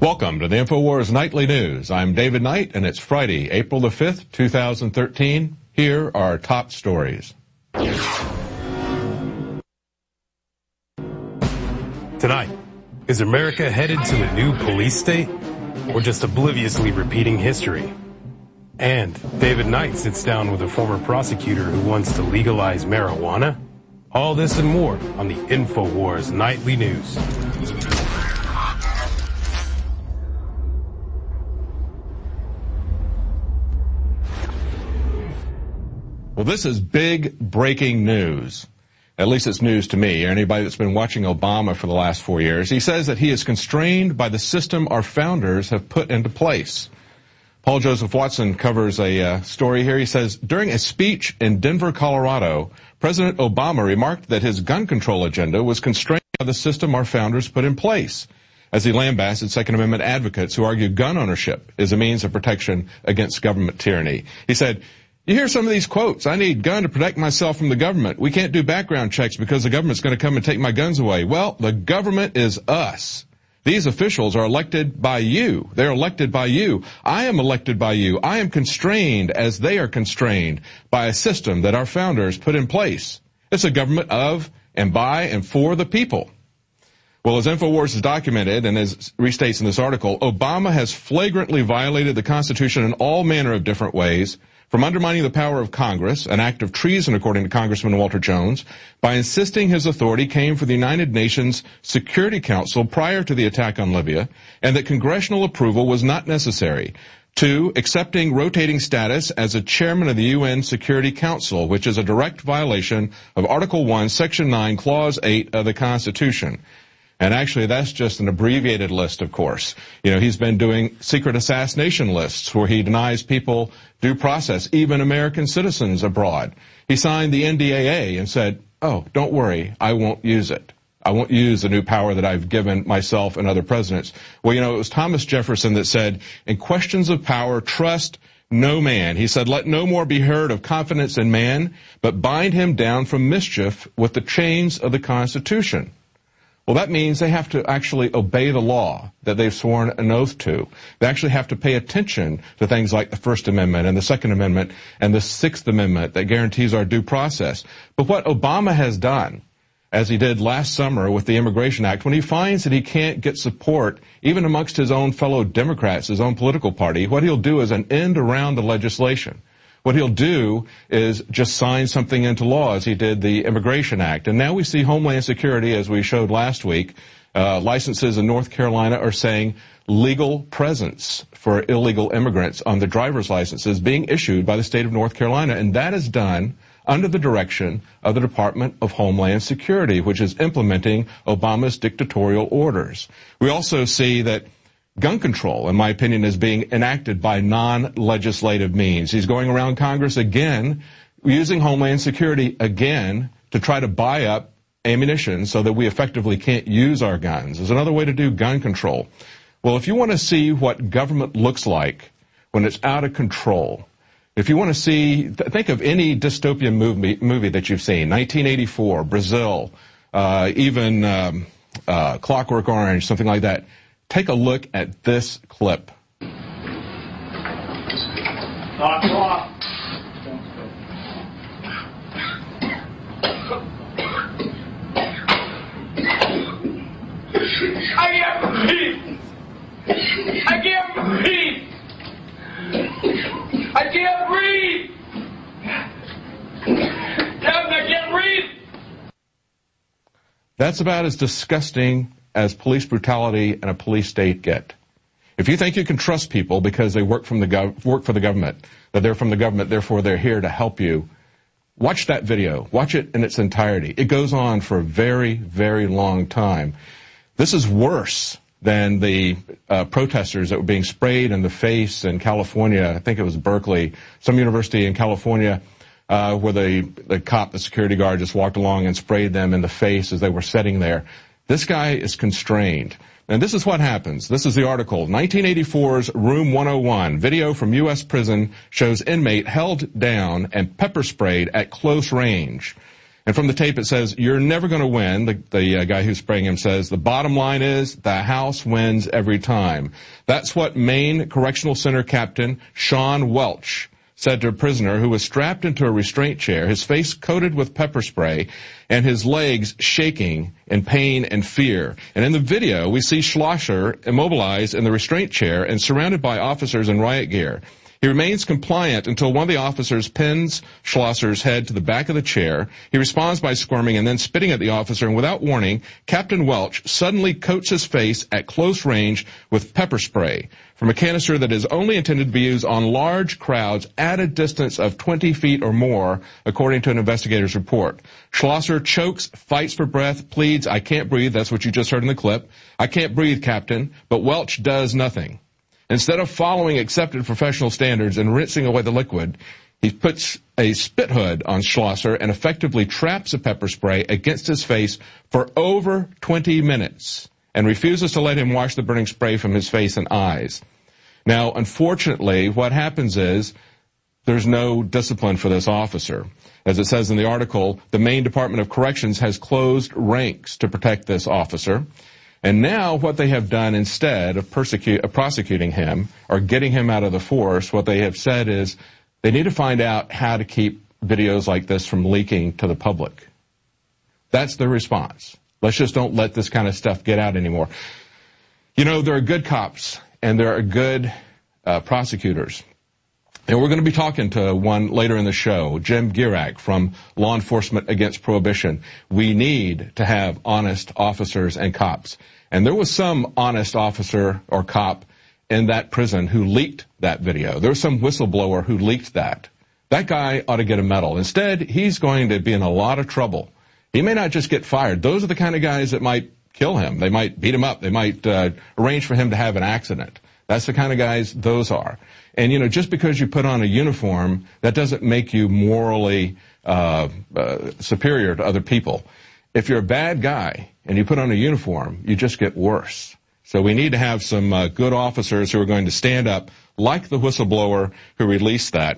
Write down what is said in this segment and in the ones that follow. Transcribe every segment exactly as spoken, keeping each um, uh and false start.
Welcome to the InfoWars Nightly News. I'm David Knight, and it's Friday, April the fifth, two thousand thirteen. Here are our top stories. Tonight, is America headed to a new police state, or just obliviously repeating history? And David Knight sits down with a former prosecutor who wants to legalize marijuana. All this and more on the InfoWars Nightly News. Well, this is big breaking news. At least it's news to me, or anybody that's been watching Obama for the last four years. He says that he is constrained by the system our founders have put into place. Paul Joseph Watson covers a uh, story here. He says, during a speech in Denver, Colorado, President Obama remarked that his gun control agenda was constrained by the system our founders put in place, as he lambasted Second Amendment advocates who argue gun ownership is a means of protection against government tyranny. He said, you hear some of these quotes. I need a gun to protect myself from the government. We can't do background checks because the government's going to come and take my guns away. Well, the government is us. These officials are elected by you. They're elected by you. I am elected by you. I am constrained as they are constrained by a system that our founders put in place. It's a government of and by and for the people. Well, as InfoWars has documented and as restates in this article, Obama has flagrantly violated the Constitution in all manner of different ways, from undermining the power of Congress, an act of treason according to Congressman Walter Jones, by insisting his authority came from the United Nations Security Council prior to the attack on Libya, and that congressional approval was not necessary. Two, accepting rotating status as a chairman of the U N Security Council, which is a direct violation of Article one, Section nine, Clause eight of the Constitution. And actually, that's just an abbreviated list, of course. You know, he's been doing secret assassination lists where he denies people due process, even American citizens abroad. He signed the N D A A and said, oh, don't worry, I won't use it. I won't use the new power that I've given myself and other presidents. Well, you know, it was Thomas Jefferson that said, in questions of power, trust no man. He said, let no more be heard of confidence in man, but bind him down from mischief with the chains of the Constitution. Well, that means they have to actually obey the law that they've sworn an oath to. They actually have to pay attention to things like the First Amendment and the Second Amendment and the Sixth Amendment that guarantees our due process. But what Obama has done, as he did last summer with the Immigration Act, when he finds that he can't get support even amongst his own fellow Democrats, his own political party, what he'll do is an end around the legislation. What he'll do is just sign something into law, as he did the Immigration Act. And now we see Homeland Security, as we showed last week, uh, licenses in North Carolina are saying legal presence for illegal immigrants on the driver's licenses being issued by the state of North Carolina. And that is done under the direction of the Department of Homeland Security, which is implementing Obama's dictatorial orders. We also see that gun control, in my opinion, is being enacted by non-legislative means. He's going around Congress again, using Homeland Security again to try to buy up ammunition so that we effectively can't use our guns. There's another way to do gun control. Well, if you want to see what government looks like when it's out of control, if you want to see, think of any dystopian movie, movie that you've seen, nineteen eighty-four, Brazil, uh, even um, uh, Clockwork Orange, something like that. Take a look at this clip. Lock, lock. I can't breathe. I can't breathe. I can't breathe. Kevin, I can't breathe. That's about as disgusting as police brutality and a police state get. If you think you can trust people because they work from the gov- work for the government, that they're from the government, therefore they're here to help you, watch that video. Watch it in its entirety. It goes on for a very, very long time. This is worse than the uh, protesters that were being sprayed in the face in California. I think it was Berkeley, some university in California, uh, where the, the cop, the security guard, just walked along and sprayed them in the face as they were sitting there. This guy is constrained. And this is what happens. This is the article. nineteen eighty-four's Room one oh one. Video from U S prison shows inmate held down and pepper sprayed at close range. And from the tape it says, you're never going to win. The, the uh, guy who's spraying him says, the bottom line is the House wins every time. That's what Maine Correctional Center Captain Sean Welch said to a prisoner who was strapped into a restraint chair, his face coated with pepper spray, and his legs shaking in pain and fear. And in the video, we see Schlosser immobilized in the restraint chair and surrounded by officers in riot gear. He remains compliant until one of the officers pins Schlosser's head to the back of the chair. He responds by squirming and then spitting at the officer, and without warning, Captain Welch suddenly coats his face at close range with pepper spray from a canister that is only intended to be used on large crowds at a distance of twenty feet or more, according to an investigator's report. Schlosser chokes, fights for breath, pleads, I can't breathe. That's what you just heard in the clip. I can't breathe, Captain. But Welch does nothing. Instead of following accepted professional standards and rinsing away the liquid, he puts a spit hood on Schlosser and effectively traps the pepper spray against his face for over twenty minutes and refuses to let him wash the burning spray from his face and eyes. Now, unfortunately, what happens is there's no discipline for this officer. As it says in the article, the Maine Department of Corrections has closed ranks to protect this officer. And now what they have done instead of persecute, uh, prosecuting him or getting him out of the force, what they have said is they need to find out how to keep videos like this from leaking to the public. That's their response. Let's just don't let this kind of stuff get out anymore. You know, there are good cops and there are good uh, prosecutors. And we're going to be talking to one later in the show, Jim Gierak from Law Enforcement Against Prohibition. We need to have honest officers and cops. And there was some honest officer or cop in that prison who leaked that video. There was some whistleblower who leaked that. That guy ought to get a medal. Instead, he's going to be in a lot of trouble. He may not just get fired. Those are the kind of guys that might kill him. They might beat him up. They might uh, arrange for him to have an accident. That's the kind of guys those are. And, you know, just because you put on a uniform, that doesn't make you morally uh, uh superior to other people. If you're a bad guy and you put on a uniform, you just get worse. So we need to have some uh, good officers who are going to stand up, like the whistleblower who released that.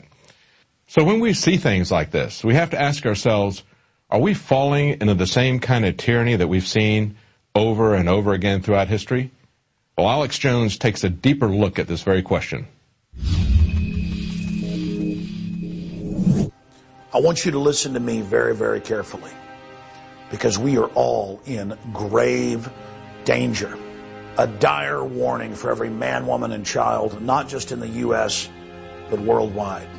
So when we see things like this, we have to ask ourselves, are we falling into the same kind of tyranny that we've seen over and over again throughout history? Well, Alex Jones takes a deeper look at this very question. I want you to listen to me very, very carefully, because we are all in grave danger. A dire warning for every man, woman, and child, not just in the U S, but worldwide.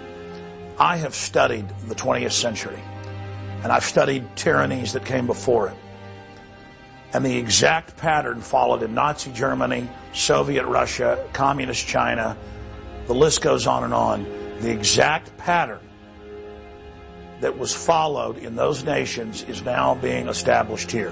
I have studied the twentieth century, and I've studied tyrannies that came before it. And the exact pattern followed in Nazi Germany, Soviet Russia, Communist China, the list goes on and on. The exact pattern that was followed in those nations is now being established here.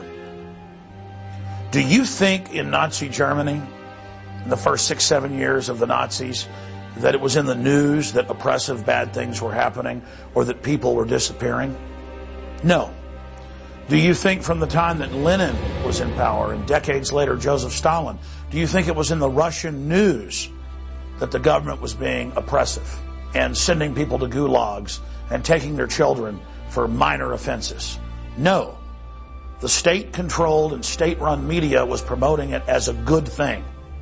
Do you think in Nazi Germany, in the first six, seven years of the Nazis, that it was in the news that oppressive bad things were happening or that people were disappearing? No. Do you think from the time that Lenin was in power and decades later Joseph Stalin, do you think it was in the Russian news that the government was being oppressive and sending people to gulags and taking their children for minor offenses? No. The state-controlled and state-run media was promoting it as a good thing.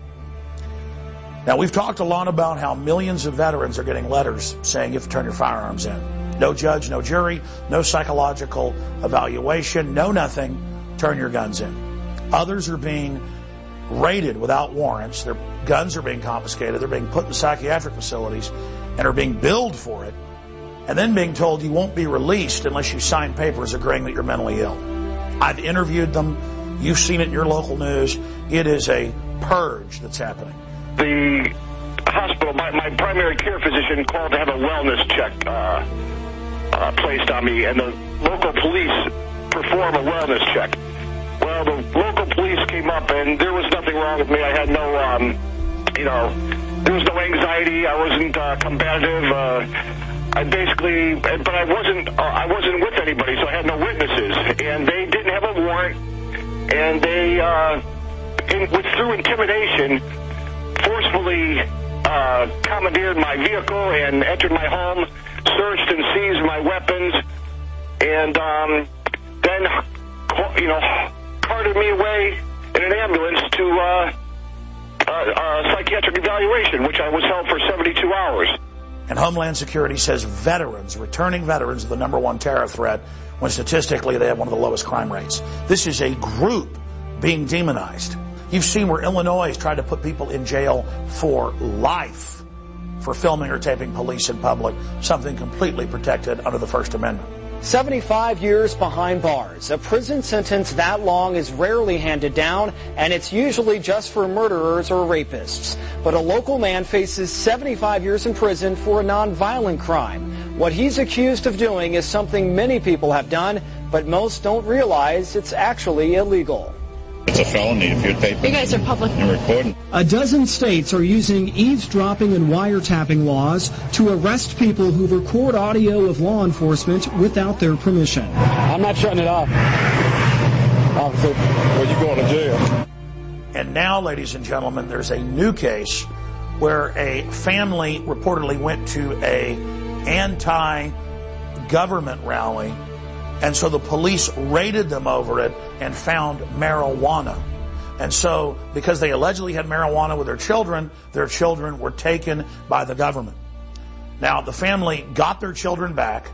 Now, we've talked a lot about how millions of veterans are getting letters saying you have to turn your firearms in. No judge, no jury, no psychological evaluation, no nothing. Turn your guns in. Others are being raided without warrants. Their guns are being confiscated. They're being put in psychiatric facilities and are being billed for it, and then being told you won't be released unless you sign papers agreeing that you're mentally ill. I've interviewed them. You've seen it in your local news. It is a purge that's happening. The hospital, my, my primary care physician called to have a wellness check uh, uh, placed on me, and the local police perform a wellness check. Well, the local police came up, and there was nothing wrong with me. I had no, um, you know, there was no anxiety. I wasn't uh, combative. Uh, I basically, but I wasn't, uh, I wasn't with anybody, so I had no witnesses, and they didn't have a warrant, and they, uh, in, with through intimidation, forcefully uh, commandeered my vehicle and entered my home, searched and seized my weapons, and um, then, you know, carted me away in an ambulance to uh, uh, uh, psychiatric evaluation, which I was held for seventy-two hours. And Homeland Security says veterans, returning veterans, are the number one terror threat, when statistically they have one of the lowest crime rates. This is a group being demonized. You've seen where Illinois has tried to put people in jail for life for filming or taping police in public, something completely protected under the First Amendment. seventy-five years behind bars. A prison sentence that long is rarely handed down, and it's usually just for murderers or rapists. But a local man faces seventy-five years in prison for a nonviolent crime. What he's accused of doing is something many people have done, but most don't realize it's actually illegal. It's a felony if you're taping. You guys are public and recording. A dozen states are using eavesdropping and wiretapping laws to arrest people who record audio of law enforcement without their permission. I'm not shutting it off. Officer, well, you going to jail. And now, ladies and gentlemen, there's a new case where a family reportedly went to a anti-government rally, and so the police raided them over it and found marijuana. And so, because they allegedly had marijuana with their children, their children were taken by the government. Now, the family got their children back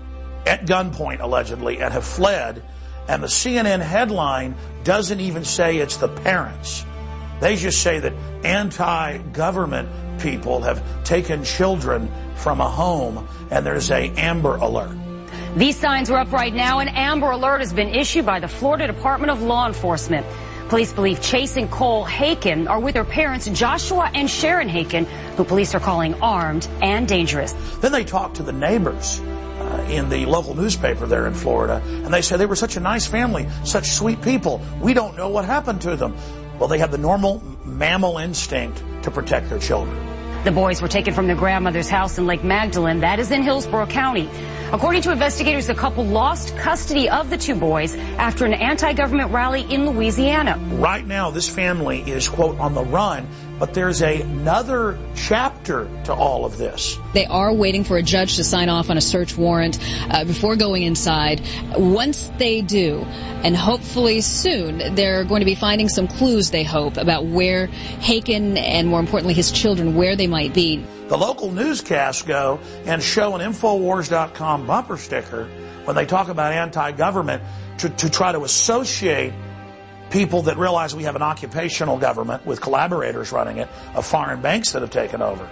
at gunpoint, allegedly, and have fled. And the C N N headline doesn't even say it's the parents. They just say that anti-government people have taken children from a home, and there's a Amber Alert. These signs are up right now. An Amber Alert has been issued by the Florida Department of Law Enforcement. Police believe Chase and Cole Haken are with their parents, Joshua and Sharon Haken, who police are calling armed and dangerous. Then they talk to the neighbors uh, in the local newspaper there in Florida, and they say they were such a nice family, such sweet people. We don't know what happened to them. Well, they have the normal mammal instinct to protect their children. The boys were taken from their grandmother's house in Lake Magdalene. That is in Hillsborough County. According to investigators, the couple lost custody of the two boys after an anti-government rally in Louisiana. Right now, this family is, quote, on the run, but there's a, another chapter to all of this. They are waiting for a judge to sign off on a search warrant uh, before going inside. Once they do, and hopefully soon, they're going to be finding some clues, they hope, about where Haken and, more importantly, his children, where they might be. The local newscasts go and show an Infowars dot com bumper sticker when they talk about anti-government to, to try to associate people that realize we have an occupational government with collaborators running it of foreign banks that have taken over.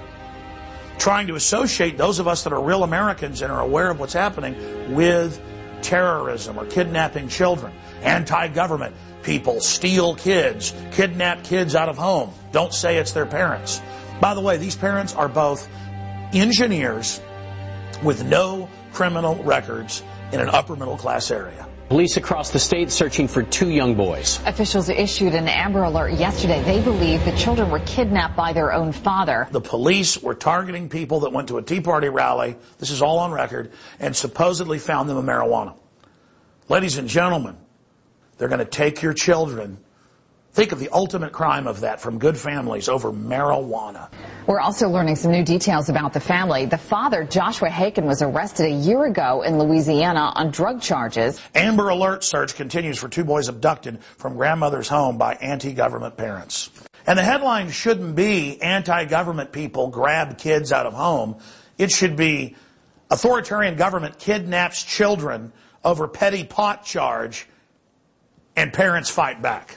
Trying to associate those of us that are real Americans and are aware of what's happening with terrorism or kidnapping children. Anti-government people steal kids, kidnap kids out of home. Don't say it's their parents. By the way, these parents are both engineers with no criminal records in an upper middle class area. Police across the state searching for two young boys. Officials issued an Amber Alert yesterday. They believe the children were kidnapped by their own father. The police were targeting people that went to a Tea Party rally, this is all on record, and supposedly found them a marijuana. Ladies and gentlemen, they're going to take your children. Think of the ultimate crime of that from good families over marijuana. We're also learning some new details about the family. The father, Joshua Haken, was arrested a year ago in Louisiana on drug charges. Amber Alert search continues for two boys abducted from grandmother's home by anti-government parents. And the headline shouldn't be anti-government people grab kids out of home. It should be authoritarian government kidnaps children over petty pot charge and parents fight back.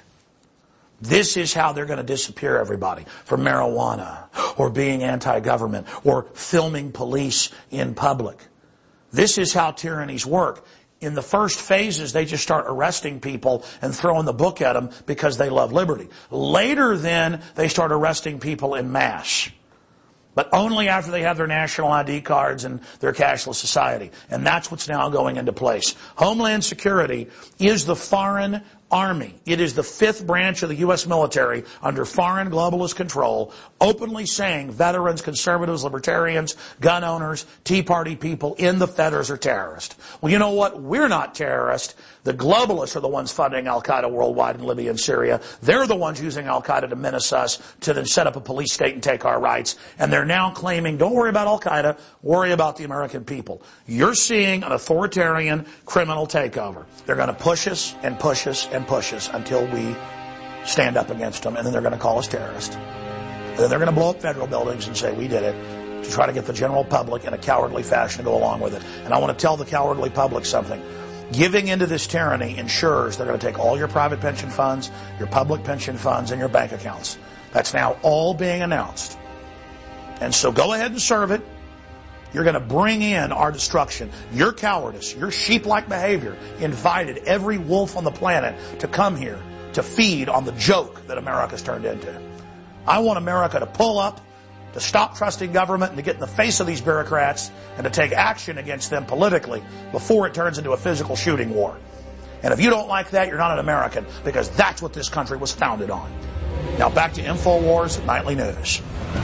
This is how they're going to disappear everybody for marijuana or being anti-government or filming police in public. This is how tyrannies work. In the first phases, they just start arresting people and throwing the book at them because they love liberty. Later, then, they start arresting people en masse. But only after they have their national I D cards and their cashless society. And that's what's now going into place. Homeland Security is the foreign Army. It is the fifth branch of the U S military under foreign globalist control, openly saying veterans, conservatives, libertarians, gun owners, Tea Party people in the Feders are terrorists. Well, you know what? We're not terrorists. The globalists are the ones funding Al-Qaeda worldwide in Libya and Syria. They're the ones using Al-Qaeda to menace us, to then set up a police state and take our rights. And they're now claiming, don't worry about Al-Qaeda, worry about the American people. You're seeing an authoritarian criminal takeover. They're going to push us and push us and push us until we stand up against them, and then they're going to call us terrorists. And then they're going to blow up federal buildings and say we did it, to try to get the general public in a cowardly fashion to go along with it. And I want to tell the cowardly public something. Giving into this tyranny ensures they're going to take all your private pension funds, your public pension funds, and your bank accounts. That's now all being announced. And so go ahead and serve it. You're going to bring in our destruction. Your cowardice, your sheep-like behavior invited every wolf on the planet to come here to feed on the joke that America's turned into. I want America to pull up, to stop trusting government, and to get in the face of these bureaucrats and to take action against them politically before it turns into a physical shooting war. And if you don't like that, you're not an American, because that's what this country was founded on. Now back to InfoWars Nightly News.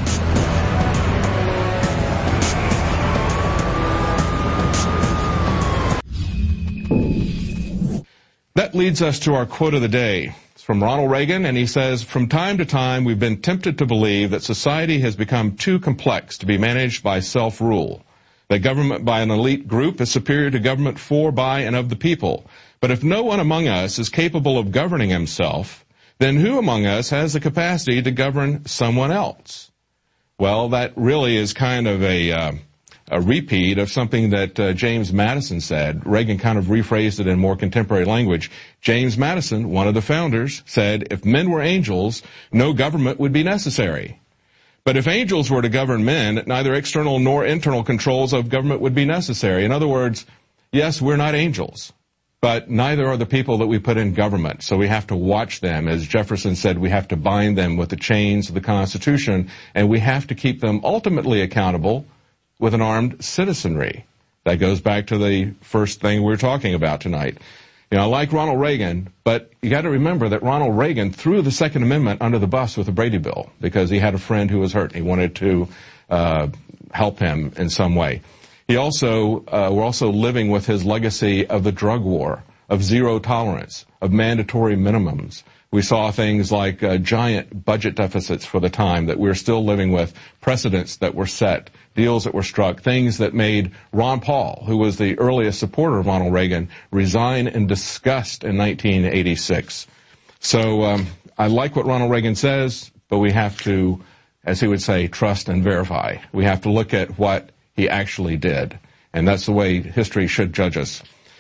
That leads us to our quote of the day. It's from Ronald Reagan, and he says, "From time to time, we've been tempted to believe that society has become too complex to be managed by self-rule, that government by an elite group is superior to government for, by, and of the people. But if no one among us is capable of governing himself, then who among us has the capacity to govern someone else?" Well, that really is kind of a... Uh, a repeat of something that uh, James Madison said. Reagan kind of rephrased it in more contemporary language. James Madison, one of the founders, said, "If men were angels, no government would be necessary. But if angels were to govern men, neither external nor internal controls of government would be necessary." In other words, yes, we're not angels, but neither are the people that we put in government. So we have to watch them. As Jefferson said, we have to bind them with the chains of the Constitution, and we have to keep them ultimately accountable with an armed citizenry. That goes back to the first thing we were talking about tonight. You know, I like Ronald Reagan, but you got to remember that Ronald Reagan threw the Second Amendment under the bus with the Brady Bill because he had a friend who was hurt. He wanted to uh, help him in some way. He also, uh, we're also living with his legacy of the drug war, of zero tolerance, of mandatory minimums. We saw things like uh, giant budget deficits for the time that we're still living with, precedents that were set, deals that were struck, things that made Ron Paul, who was the earliest supporter of Ronald Reagan, resign in disgust in nineteen eighty-six. So um, I like what Ronald Reagan says, but we have to, as he would say, trust and verify. We have to look at what he actually did, and that's the way history should judge us.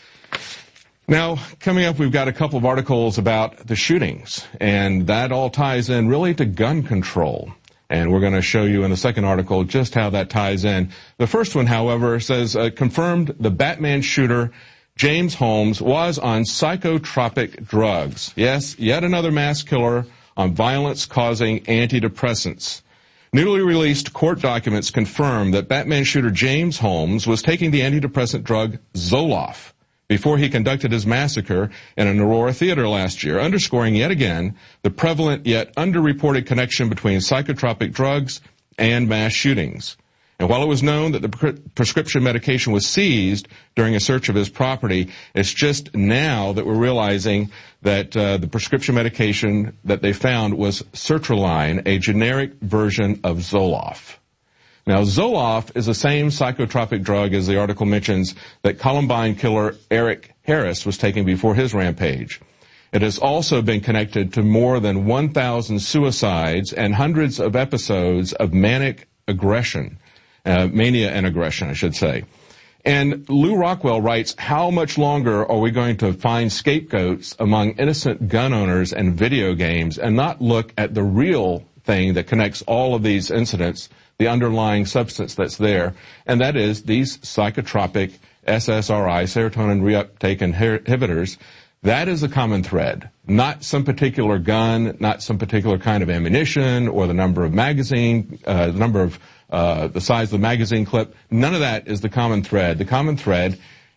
Now, coming up, we've got a couple of articles about the shootings, and that all ties in really to gun control. And we're going to show you in the second article just how that ties in. The first one, however, says, uh, confirmed the Batman shooter, James Holmes, was on psychotropic drugs. Yes, yet another mass killer on violence-causing antidepressants. Newly released court documents confirm that Batman shooter James Holmes was taking the antidepressant drug Zoloft before he conducted his massacre in an Aurora theater last year, underscoring yet again the prevalent yet underreported connection between psychotropic drugs and mass shootings. And while it was known that the pre- prescription medication was seized during a search of his property, it's just now that we're realizing that uh, the prescription medication that they found was sertraline, a generic version of Zoloft. Now, Zoloft is the same psychotropic drug, as the article mentions, that Columbine killer Eric Harris was taking before his rampage. It has also been connected to more than one thousand suicides and hundreds of episodes of manic aggression, uh, mania and aggression, I should say. And Lou Rockwell writes, how much longer are we going to find scapegoats among innocent gun owners and video games and not look at the real thing that connects all of these incidents, the underlying substance that's there, and that is these psychotropic S S R I, serotonin reuptake inhibitors. That is the common thread, not some particular gun, not some particular kind of ammunition, or the number of magazine, uh, the number of, uh, the size of the magazine clip. None of that is the common thread. The common thread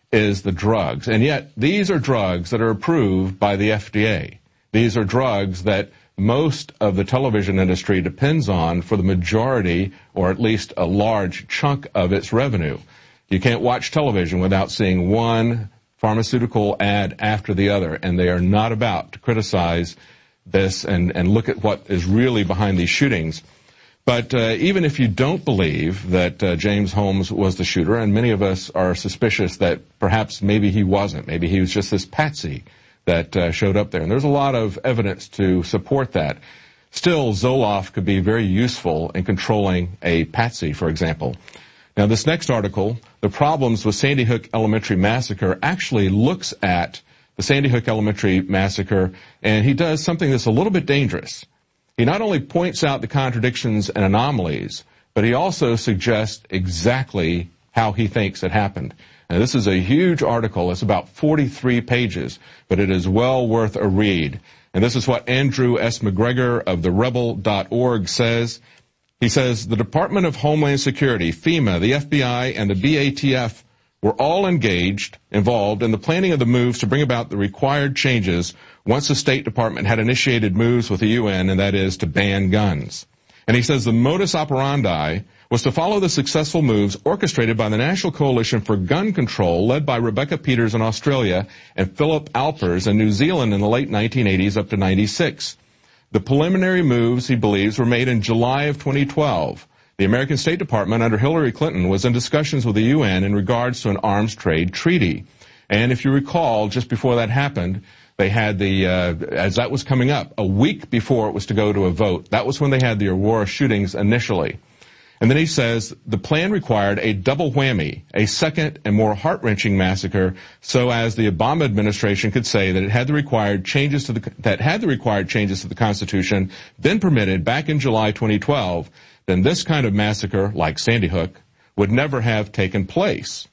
is the drugs. And yet, these are drugs that are approved by the F D A. These are drugs that most of the television industry depends on for the majority, or at least a large chunk of its revenue. You can't watch television without seeing one pharmaceutical ad after the other, and they are not about to criticize this and, and look at what is really behind these shootings. But uh, even if you don't believe that uh, James Holmes was the shooter, and many of us are suspicious that perhaps maybe he wasn't, maybe he was just this patsy that uh, showed up there. And there's a lot of evidence to support that. Still, Zoloft could be very useful in controlling a patsy, for example. Now, this next article, The Problems with Sandy Hook Elementary Massacre, actually looks at the Sandy Hook Elementary Massacre, and he does something that's a little bit dangerous. He not only points out the contradictions and anomalies, but he also suggests exactly how he thinks it happened. Now, this is a huge article. It's about forty-three pages, but it is well worth a read. And this is what Andrew S. McGregor of the rebel dot org says. He says, the Department of Homeland Security, FEMA, the F B I, and the B A T F were all engaged, involved in the planning of the moves to bring about the required changes once the State Department had initiated moves with the U N, and that is to ban guns. And he says the modus operandi was to follow the successful moves orchestrated by the National Coalition for Gun Control, led by Rebecca Peters in Australia and Philip Alpers in New Zealand in the late nineteen eighties up to ninety-six. The preliminary moves, he believes, were made in July of twenty twelve. The American State Department under Hillary Clinton was in discussions with the U N in regards to an arms trade treaty. And if you recall, just before that happened, they had the, uh, as that was coming up, a week before it was to go to a vote, that was when they had the Aurora shootings initially. And then he says the plan required a double whammy, a second and more heart-wrenching massacre, so as the Obama administration could say that it had the required changes to the, that had the required changes to the Constitution been permitted back in July twenty twelve, then this kind of massacre, like Sandy Hook, would never have taken place.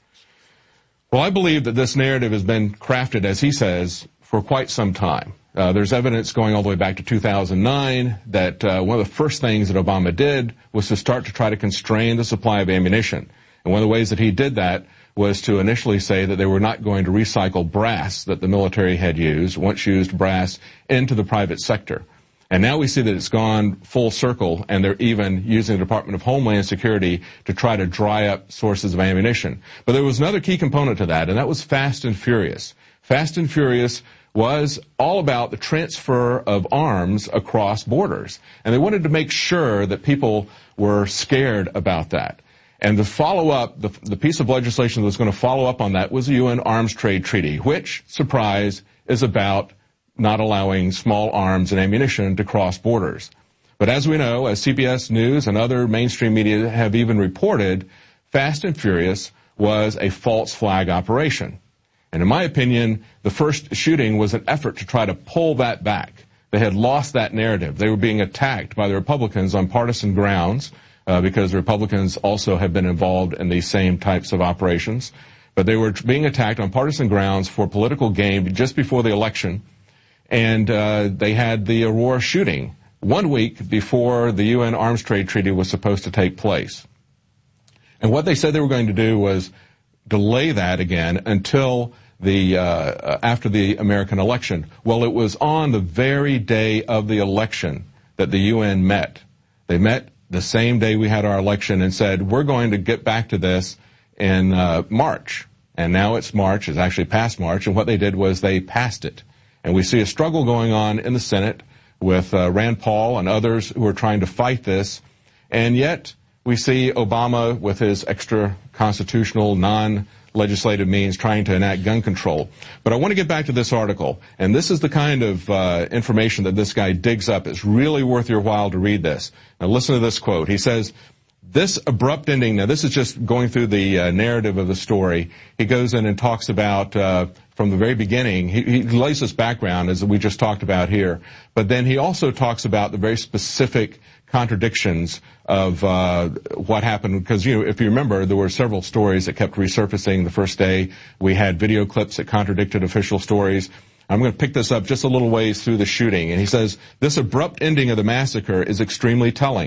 Well, I believe that this narrative has been crafted, as he says, for quite some time. Uh, there's evidence going all the way back to two thousand nine that uh, one of the first things that Obama did was to start to try to constrain the supply of ammunition. And one of the ways that he did that was to initially say that they were not going to recycle brass that the military had used, once used brass, into the private sector. And now we see that it's gone full circle, and they're even using the Department of Homeland Security to try to dry up sources of ammunition. But there was another key component to that, and that was Fast and Furious. Fast and Furious was all about the transfer of arms across borders. And they wanted to make sure that people were scared about that. And the follow-up, the, the piece of legislation that was going to follow up on that was the U N Arms Trade Treaty, which, surprise, is about not allowing small arms and ammunition to cross borders. But as we know, as C B S News and other mainstream media have even reported, Fast and Furious was a false flag operation. And in my opinion, the first shooting was an effort to try to pull that back. They had lost that narrative. They were being attacked by the Republicans on partisan grounds, uh, because the Republicans also have been involved in these same types of operations. But they were being attacked on partisan grounds for political gain just before the election. And uh, they had the Aurora shooting one week before the U N Arms Trade Treaty was supposed to take place. And what they said they were going to do was delay that again until the uh, after the American election. Well, it was on the very day of the election that the U N met. They met the same day we had our election and said, we're going to get back to this in uh, March. And now it's March. It's actually past March. And what they did was they passed it. And we see a struggle going on in the Senate with uh, Rand Paul and others who are trying to fight this. And yet we see Obama with his extra constitutional, non-legislative means trying to enact gun control. But I want to get back to this article. And this is the kind of uh, information that this guy digs up. It's really worth your while to read this. Now listen to this quote. He says, this abrupt ending, now this is just going through the uh, narrative of the story. He goes in and talks about, uh, from the very beginning, he, he lays this background as we just talked about here, but then he also talks about the very specific contradictions of uh, what happened, because, you know, if you remember, there were several stories that kept resurfacing the first day. We had video clips that contradicted official stories. I'm going to pick this up just a little ways through the shooting, and he says, this abrupt ending of the massacre is extremely telling.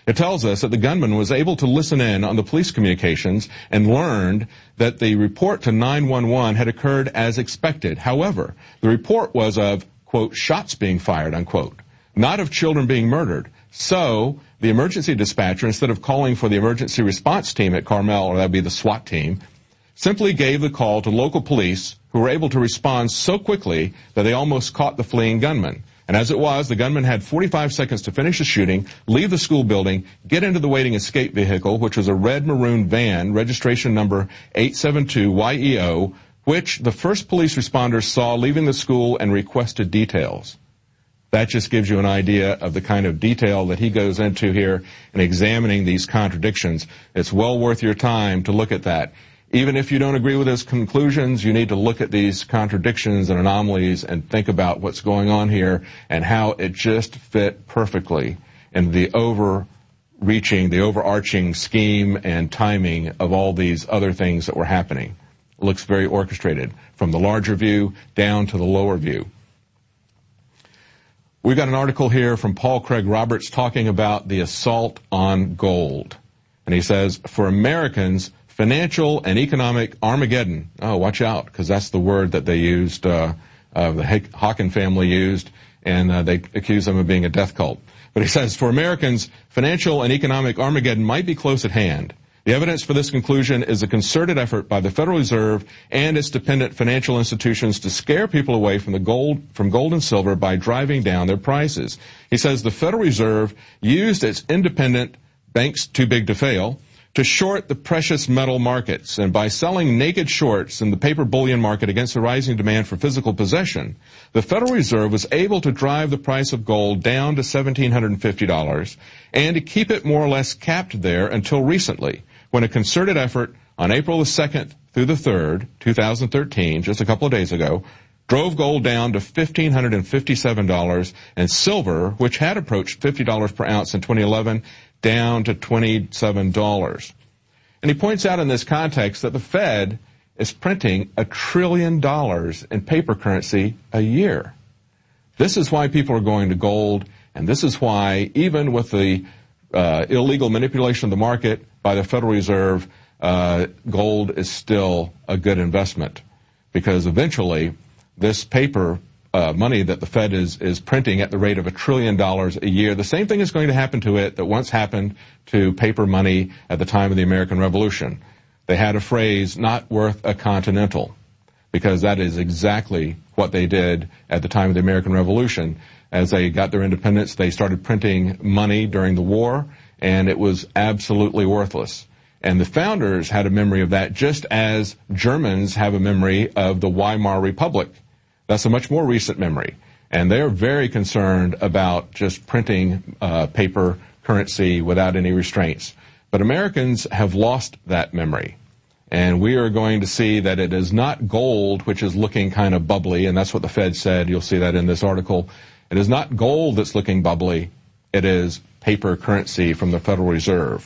It tells us that the gunman was able to listen in on the police communications and learned that the report to nine one one had occurred as expected. However, the report was of, quote, shots being fired, unquote, not of children being murdered. So the emergency dispatcher, instead of calling for the emergency response team at Carmel, or that would be the SWAT team, simply gave the call to local police, who were able to respond so quickly that they almost caught the fleeing gunman. And as it was, the gunman had forty-five seconds to finish the shooting, leave the school building, get into the waiting escape vehicle, which was a red maroon van, registration number eight seven two Y E O, which the first police responders saw leaving the school and requested details. That just gives you an idea of the kind of detail that he goes into here in examining these contradictions. It's well worth your time to look at that. Even if you don't agree with his conclusions, you need to look at these contradictions and anomalies and think about what's going on here and how it just fit perfectly in the overreaching, the overarching scheme and timing of all these other things that were happening. It looks very orchestrated from the larger view down to the lower view. We've got an article here from Paul Craig Roberts talking about the assault on gold. And he says, for Americans, financial and economic Armageddon. Oh, watch out, because that's the word that they used, uh, uh the Hawken family used, and uh, they accuse them of being a death cult. But he says, for Americans, financial and economic Armageddon might be close at hand. The evidence for this conclusion is a concerted effort by the Federal Reserve and its dependent financial institutions to scare people away from the gold, from gold and silver by driving down their prices. He says the Federal Reserve used its independent banks too big to fail to short the precious metal markets, and by selling naked shorts in the paper bullion market against the rising demand for physical possession, the Federal Reserve was able to drive the price of gold down to one thousand seven hundred fifty dollars and to keep it more or less capped there until recently, when a concerted effort on April the second through the third, two thousand thirteen, just a couple of days ago, drove gold down to one thousand five hundred fifty-seven dollars, and silver, which had approached fifty dollars per ounce in twenty eleven, down to twenty-seven dollars. And he points out in this context that the Fed is printing a trillion dollars in paper currency a year. This is why people are going to gold, and this is why, even with the uh, illegal manipulation of the market by the Federal Reserve, uh, gold is still a good investment, because eventually this paper uh, money that the Fed is, is printing at the rate of a trillion dollars a year, the same thing is going to happen to it that once happened to paper money at the time of the American Revolution. They had a phrase, not worth a continental, because that is exactly what they did at the time of the American Revolution. As they got their independence, they started printing money during the war, and it was absolutely worthless. And the founders had a memory of that, just as Germans have a memory of the Weimar Republic. That's a much more recent memory. And they're very concerned about just printing uh, paper currency without any restraints. But Americans have lost that memory. And we are going to see that it is not gold which is looking kind of bubbly, and that's what the Fed said. You'll see that in this article. It is not gold that's looking bubbly. It is paper currency from the Federal Reserve.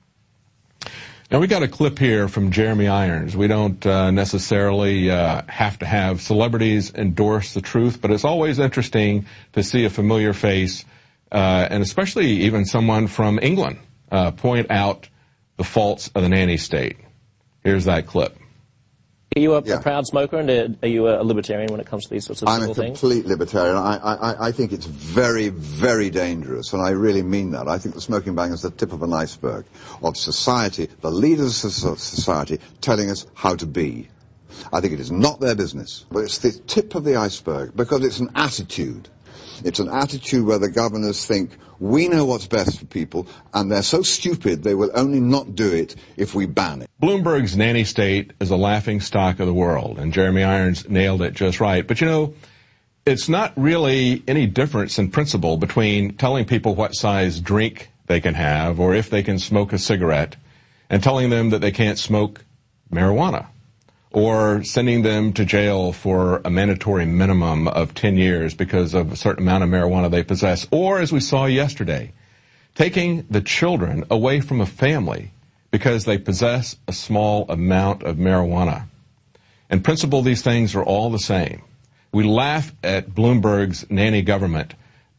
Now, we got a clip here from Jeremy Irons. We don't uh, necessarily uh, have to have celebrities endorse the truth, but it's always interesting to see a familiar face, uh, and especially even someone from England, uh, point out the faults of the nanny state. Here's that clip. Are you a, yeah. a proud smoker, and are you a libertarian when it comes to these sorts of I'm simple things? I'm a complete libertarian. I, I, I think it's very, very dangerous, and I really mean that. I think the smoking ban is the tip of an iceberg of society, the leaders of society telling us how to be. I think it is not their business, but it's the tip of the iceberg, because it's an attitude. It's an attitude where the governors think, we know what's best for people, and they're so stupid they will only not do it if we ban it. Bloomberg's nanny state is a laughing stock of the world, and Jeremy Irons nailed it just right. But, you know, it's not really any difference in principle between telling people what size drink they can have or if they can smoke a cigarette and telling them that they can't smoke marijuana, or sending them to jail for a mandatory minimum of ten years because of a certain amount of marijuana they possess. Or, as we saw yesterday, taking the children away from a family because they possess a small amount of marijuana. In principle, these things are all the same. We laugh at Bloomberg's nanny government,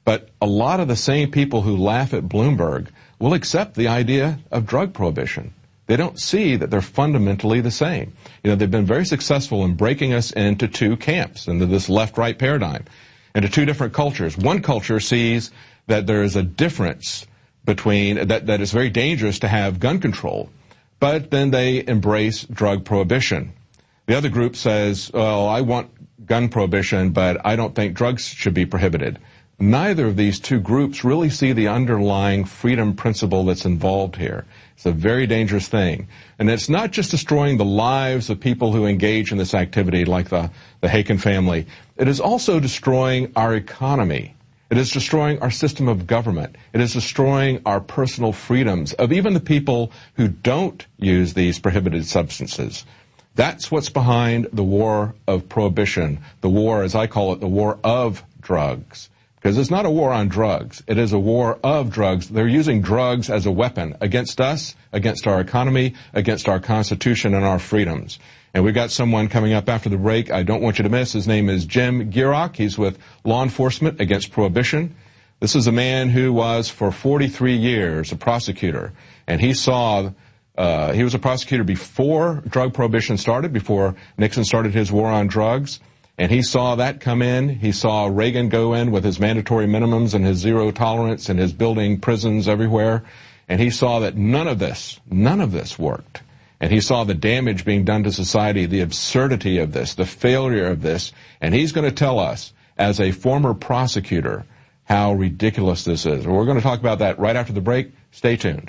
But a lot of the same people who laugh at Bloomberg will accept the idea of drug prohibition. They don't see that they're fundamentally the same. You know, they've been very successful in breaking us into two camps, into this left-right paradigm, into two different cultures. One culture sees that there is a difference between, that, that it's very dangerous to have gun control, but then they embrace drug prohibition. The other group says, well, I want gun prohibition, but I don't think drugs should be prohibited. Neither of these two groups really see the underlying freedom principle that's involved here. It's a very dangerous thing. And it's not just destroying the lives of people who engage in this activity, like the, the Haken family. It is also destroying our economy. It is destroying our system of government. It is destroying our personal freedoms of even the people who don't use these prohibited substances. That's what's behind the war of prohibition, the war, as I call it, the war of drugs. Because it's not a war on drugs. It is a war of drugs. They're using drugs as a weapon against us, against our economy, against our Constitution and our freedoms. And we've got someone coming up after the break I don't want you to miss. His name is Jim Gierach. He's with Law Enforcement Against Prohibition. This is a man who was for forty-three years a prosecutor. And he saw, uh, he was a prosecutor before drug prohibition started, before Nixon started his war on drugs. And he saw that come in. He saw Reagan go in with his mandatory minimums and his zero tolerance and his building prisons everywhere. And he saw that none of this, none of this worked. And he saw the damage being done to society, the absurdity of this, the failure of this. And he's going to tell us, as a former prosecutor, how ridiculous this is. And we're going to talk about that right after the break. Stay tuned.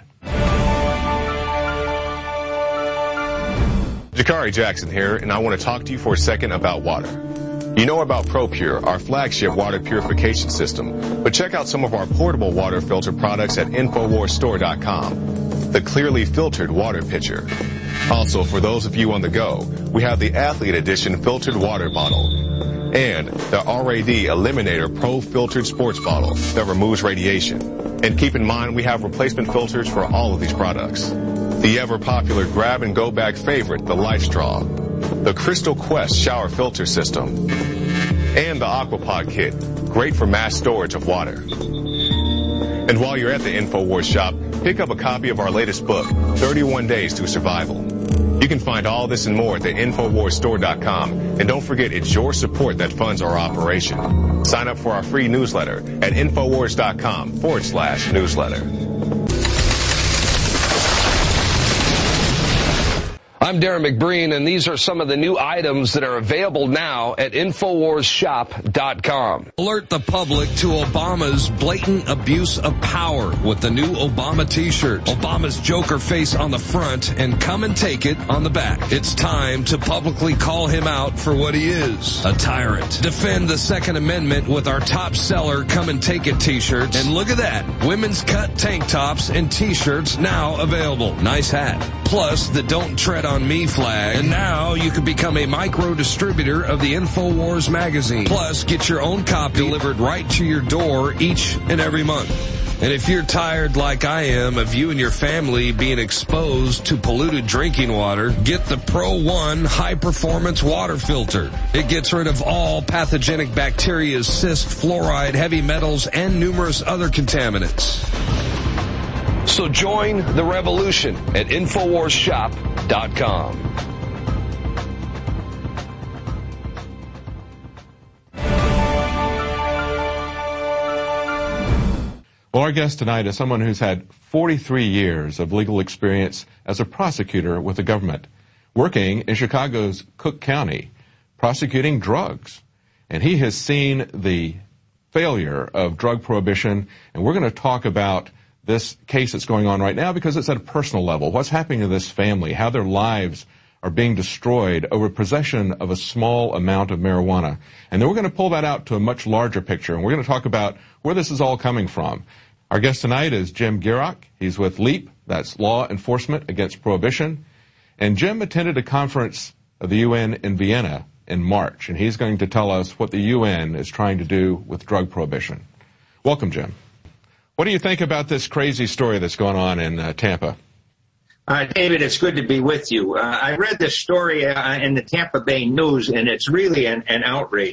Jakari Jackson here, and I want to talk to you for a second about water. You know about ProPure, our flagship water purification system, but check out some of our portable water filter products at Infowars Store dot com. The clearly filtered water pitcher. Also, for those of you on the go, we have the Athlete Edition filtered water bottle and the R A D Eliminator Pro filtered sports bottle that removes radiation. And keep in mind, we have replacement filters for all of these products. The ever-popular grab-and-go bag favorite, the Life Straw, the Crystal Quest shower filter system, and the Aquapod kit, great for mass storage of water. And while you're at the InfoWars shop, pick up a copy of our latest book, thirty-one days to Survival. You can find all this and more at the Infowars Store dot com, and don't forget it's your support that funds our operation. Sign up for our free newsletter at Infowars dot com forward slash newsletter. I'm Darren McBreen, and these are some of the new items that are available now at Infowars Shop dot com. Alert the public to Obama's blatant abuse of power with the new Obama t-shirt. Obama's Joker face on the front and come and take it on the back. It's time to publicly call him out for what he is, a tyrant. Defend the Second Amendment with our top seller Come and Take It t-shirts. And look at that, women's cut tank tops and t-shirts now available. Nice hat. Plus the Don't Tread on Me flag. And now you can become a micro distributor of the InfoWars magazine. Plus get your own copy delivered right to your door each and every month. And if you're tired like I am of you and your family being exposed to polluted drinking water, get the Pro One high performance water filter. It gets rid of all pathogenic bacteria, cyst, fluoride, heavy metals, and numerous other contaminants. So join the revolution at Infowars Shop dot com. Well, our guest tonight is someone who's had forty-three years of legal experience as a prosecutor with the government, working in Chicago's Cook County, prosecuting drugs. And he has seen the failure of drug prohibition, and we're going to talk about this case that's going on right now because it's at a personal level. What's happening to this family, how their lives are being destroyed over possession of a small amount of marijuana. And then we're going to pull that out to a much larger picture, and we're going to talk about where this is all coming from. Our guest tonight is Jim Gierach. He's with LEAP, that's Law Enforcement Against Prohibition. And Jim attended a conference of the U N in Vienna in March, and he's going to tell us what the U N is trying to do with drug prohibition. Welcome, Jim. What do you think about this crazy story that's going on in uh, Tampa? Uh, David, it's good to be with you. Uh, I read this story uh, in the Tampa Bay News, and it's really an, an outrage.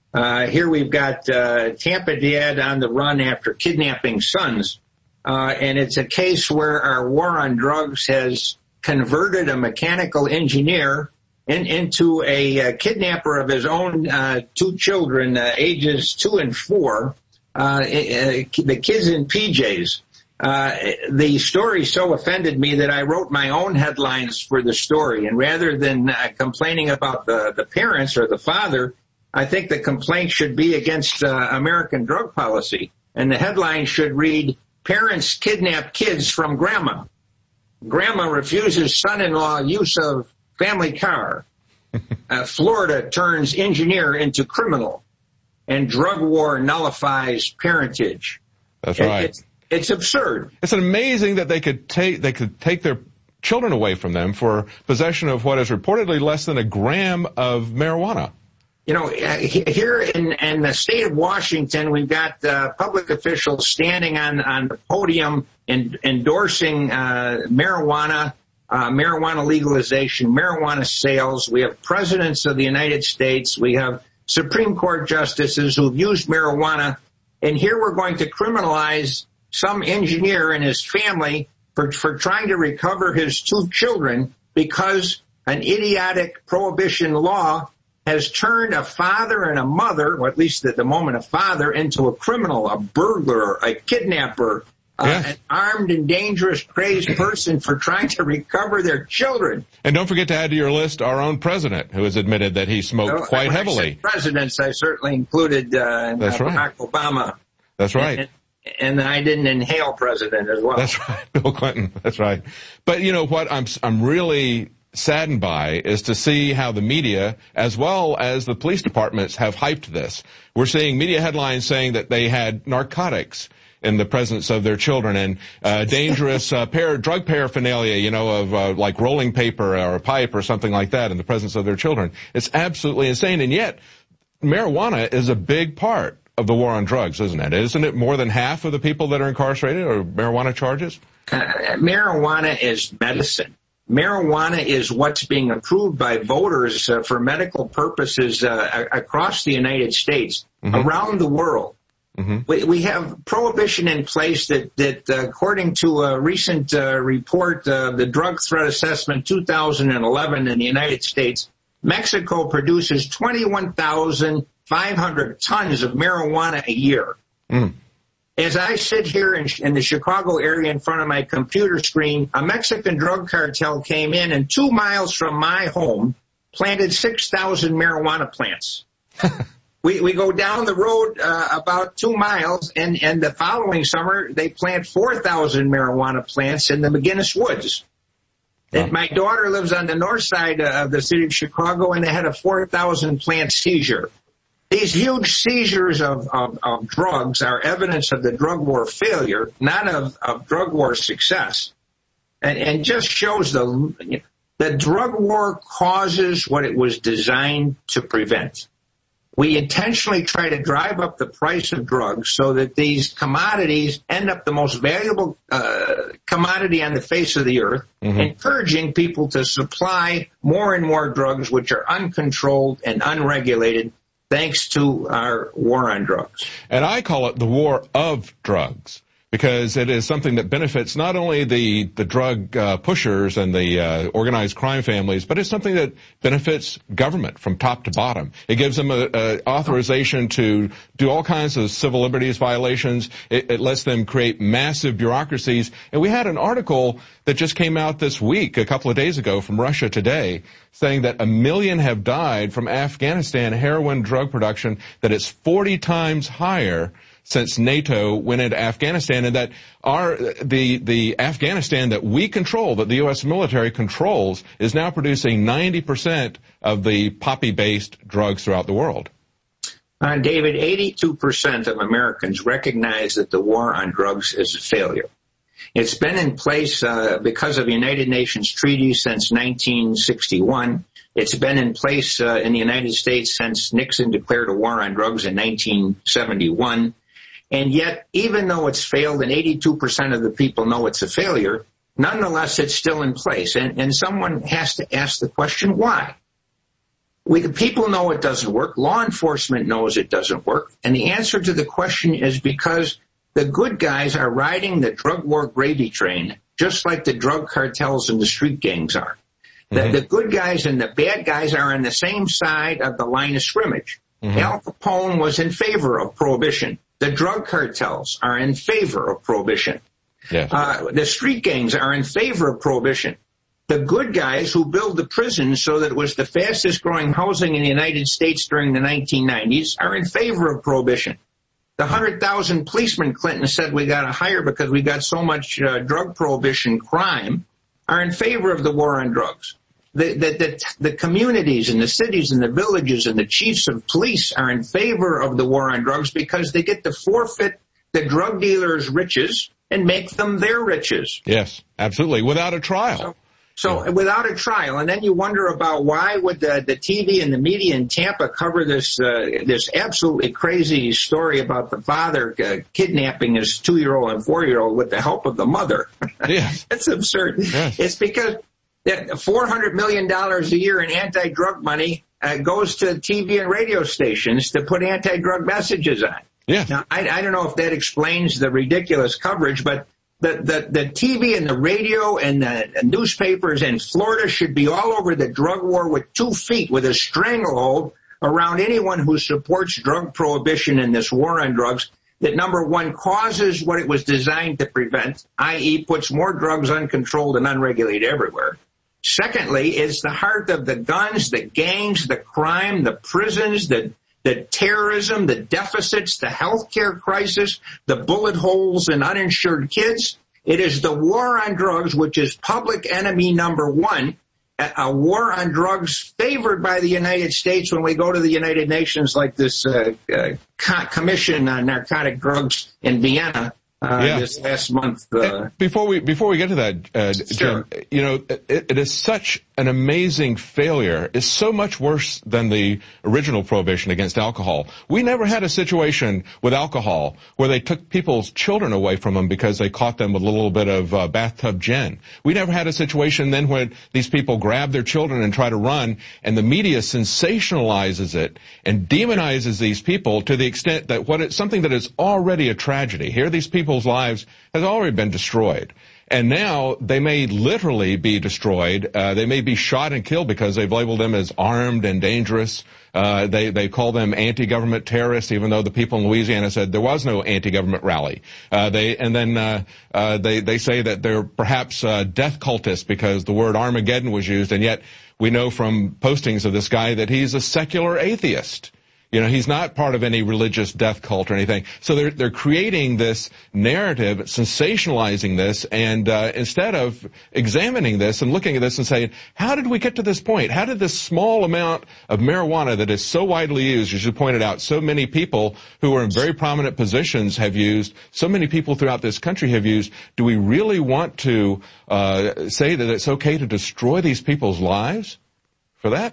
Uh, here we've got uh, Tampa dad on the run after kidnapping sons. Uh, and it's a case where our war on drugs has converted a mechanical engineer in, into a, a kidnapper of his own uh, two children, uh, ages two and four, uh, the kids in P Js. Uh, the story so offended me that I wrote my own headlines for the story. And rather than uh, complaining about the, the parents or the father, I think the complaint should be against uh, American drug policy. And the headline should read, "Parents kidnap kids from grandma. Grandma refuses son-in-law use of family car. Uh, Florida turns engineer into criminal. And drug war nullifies parentage." That's right. It, it's, it's absurd. It's amazing that they could take they could take their children away from them for possession of what is reportedly less than a gram of marijuana. You know, here in, in the state of Washington, we've got uh, public officials standing on, on the podium and endorsing uh, marijuana, uh, marijuana legalization, marijuana sales. We have presidents of the United States. We have Supreme Court justices who've used marijuana. And here we're going to criminalize some engineer and his family for, for trying to recover his two children because an idiotic prohibition law has turned a father and a mother, or at least at the moment a father, into a criminal, a burglar, a kidnapper, uh, yeah. an armed and dangerous, crazed person for trying to recover their children. And don't forget to add to your list our own president, who has admitted that he smoked so, quite when heavily. I said presidents, I certainly included uh, That's uh, right. Barack Obama. That's right. And, and I didn't inhale president as well. That's right, Bill Clinton. That's right. But you know what? I'm I'm really saddened by is to see how the media, as well as the police departments, have hyped this. We're seeing media headlines saying that they had narcotics in the presence of their children and uh, dangerous uh, par- drug paraphernalia, you know, of uh, like rolling paper or a pipe or something like that in the presence of their children. It's absolutely insane. And yet, marijuana is a big part of the war on drugs, isn't it? Isn't it more than half of the people that are incarcerated are marijuana charges? Uh, marijuana is medicine. Marijuana is what's being approved by voters uh, for medical purposes uh, across the United States, mm-hmm. around the world. Mm-hmm. We, we have prohibition in place that, that uh, according to a recent uh, report, uh, the Drug Threat Assessment two thousand eleven in the United States, Mexico produces twenty-one thousand five hundred tons of marijuana a year. Mm. As I sit here in, in the Chicago area in front of my computer screen, a Mexican drug cartel came in and two miles from my home planted six thousand marijuana plants. we, we go down the road uh, about two miles, and, and the following summer they plant four thousand marijuana plants in the McGinnis Woods. Wow. And my daughter lives on the north side of the city of Chicago, and they had a four thousand plant seizure. These huge seizures of, of, of drugs are evidence of the drug war failure, not of, of drug war success. And, and just shows the, the drug war causes what it was designed to prevent. We intentionally try to drive up the price of drugs so that these commodities end up the most valuable uh, commodity on the face of the earth, mm-hmm. encouraging people to supply more and more drugs which are uncontrolled and unregulated, thanks to our war on drugs. And I call it the war of drugs, because it is something that benefits not only the, the drug uh, pushers and the uh, organized crime families, but it's something that benefits government from top to bottom. It gives them a, a authorization to do all kinds of civil liberties violations. It, it lets them create massive bureaucracies. And we had an article that just came out this week, a couple of days ago, from Russia Today, saying that a million have died from Afghanistan heroin drug production, that it's forty times higher since NATO went into Afghanistan, and that our the the Afghanistan that we control, that the U S military controls, is now producing ninety percent of the poppy-based drugs throughout the world. Uh, David, eighty-two percent of Americans recognize that the war on drugs is a failure. It's been in place uh, because of United Nations treaties since nineteen sixty-one. It's been in place uh, in the United States since Nixon declared a war on drugs in nineteen seventy-one. And yet, even though it's failed and eighty-two percent of the people know it's a failure, nonetheless, it's still in place. And, and someone has to ask the question, why? We, the people know it doesn't work. Law enforcement knows it doesn't work. And the answer to the question is because the good guys are riding the drug war gravy train, just like the drug cartels and the street gangs are. Mm-hmm. The, the good guys and the bad guys are on the same side of the line of scrimmage. Mm-hmm. Al Capone was in favor of prohibition. The drug cartels are in favor of prohibition. Yes. Uh, the street gangs are in favor of prohibition. The good guys who build the prisons so that it was the fastest growing housing in the United States during the nineteen nineties are in favor of prohibition. The one hundred thousand policemen Clinton said we got to hire because we got so much uh, drug prohibition crime are in favor of the war on drugs. The, the, the, the communities and the cities and the villages and the chiefs of police are in favor of the war on drugs because they get to forfeit the drug dealers' riches and make them their riches. Yes, absolutely, without a trial. So, So yeah. without a trial, and then you wonder about why would the, the T V and the media in Tampa cover this uh, this absolutely crazy story about the father uh, kidnapping his two-year-old and four-year-old with the help of the mother? Yes. It's absurd. Yes. It's because four hundred million dollars a year in anti-drug money uh, goes to T V and radio stations to put anti-drug messages on. Yeah. Now, I, I don't know if that explains the ridiculous coverage, but The, the, the T V and the radio and the newspapers in Florida should be all over the drug war with two feet, with a stranglehold around anyone who supports drug prohibition and this war on drugs that, number one, causes what it was designed to prevent, that is puts more drugs uncontrolled and unregulated everywhere. Secondly, is the heart of the guns, the gangs, the crime, the prisons, the the terrorism, the deficits, the healthcare crisis, the bullet holes in uninsured kids. It is the war on drugs, which is public enemy number one, a, a war on drugs favored by the United States when we go to the United Nations like this uh, uh, Commission on Narcotic Drugs in Vienna. Uh, yeah. This last month. Uh, before we before we get to that, uh, sure. Jim, you know, it, it is such an amazing failure. It's so much worse than the original prohibition against alcohol. We never had a situation with alcohol where they took people's children away from them because they caught them with a little bit of uh, bathtub gin. We never had a situation then when these people grab their children and try to run, and the media sensationalizes it and demonizes these people to the extent that what it's something that is already a tragedy. Here, these people. People's lives has already been destroyed. And now they may literally be destroyed. Uh, they may be shot and killed because they've labeled them as armed and dangerous. Uh, they, they call them anti-government terrorists, even though the people in Louisiana said there was no anti-government rally. Uh, they, and then, uh, uh, they, they say that they're perhaps, uh, death cultists because the word Armageddon was used. And yet we know from postings of this guy that he's a secular atheist. You know, he's not part of any religious death cult or anything. So they're they're creating this narrative, sensationalizing this, and uh, instead of examining this and looking at this and saying, how did we get to this point? How did this small amount of marijuana that is so widely used, as you pointed out, so many people who are in very prominent positions have used, so many people throughout this country have used, do we really want to uh, say that it's okay to destroy these people's lives for that?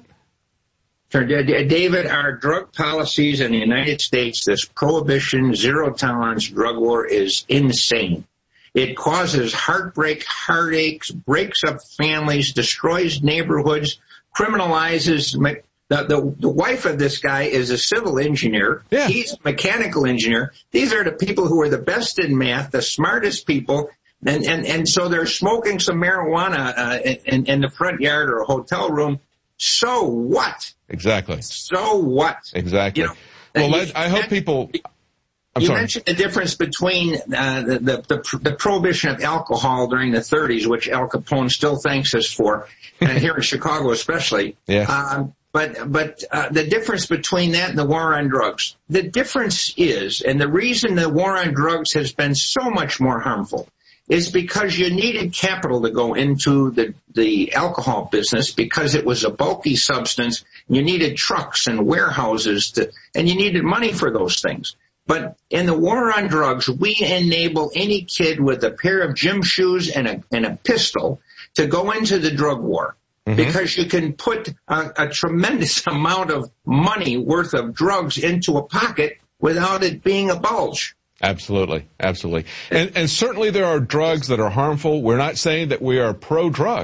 David, our drug policies in the United States, this prohibition, zero-tolerance drug war is insane. It causes heartbreak, heartaches, breaks up families, destroys neighborhoods, criminalizes. The, the, the wife of this guy is a civil engineer. Yeah. He's a mechanical engineer. These are the people who are the best in math, the smartest people. And, and, and so they're smoking some marijuana uh, in, in the front yard or a hotel room. So what? Exactly. So what? Exactly. You know, well, you, let, I hope people. I'm you sorry. mentioned the difference between uh, the, the, the the prohibition of alcohol during the thirties, which Al Capone still thanks us for, and here in Chicago especially. Yes. Um, but but uh, the difference between that and the war on drugs, the difference is, and the reason the war on drugs has been so much more harmful, is because you needed capital to go into the, the alcohol business because it was a bulky substance. You needed trucks and warehouses to, and you needed money for those things. But in the war on drugs, we enable any kid with a pair of gym shoes and a, and a pistol to go into the drug war. Mm-hmm. Because you can put a, a tremendous amount of money worth of drugs into a pocket without it being a bulge. Absolutely, absolutely. And, and certainly there are drugs that are harmful. We're not saying that we are pro-drug.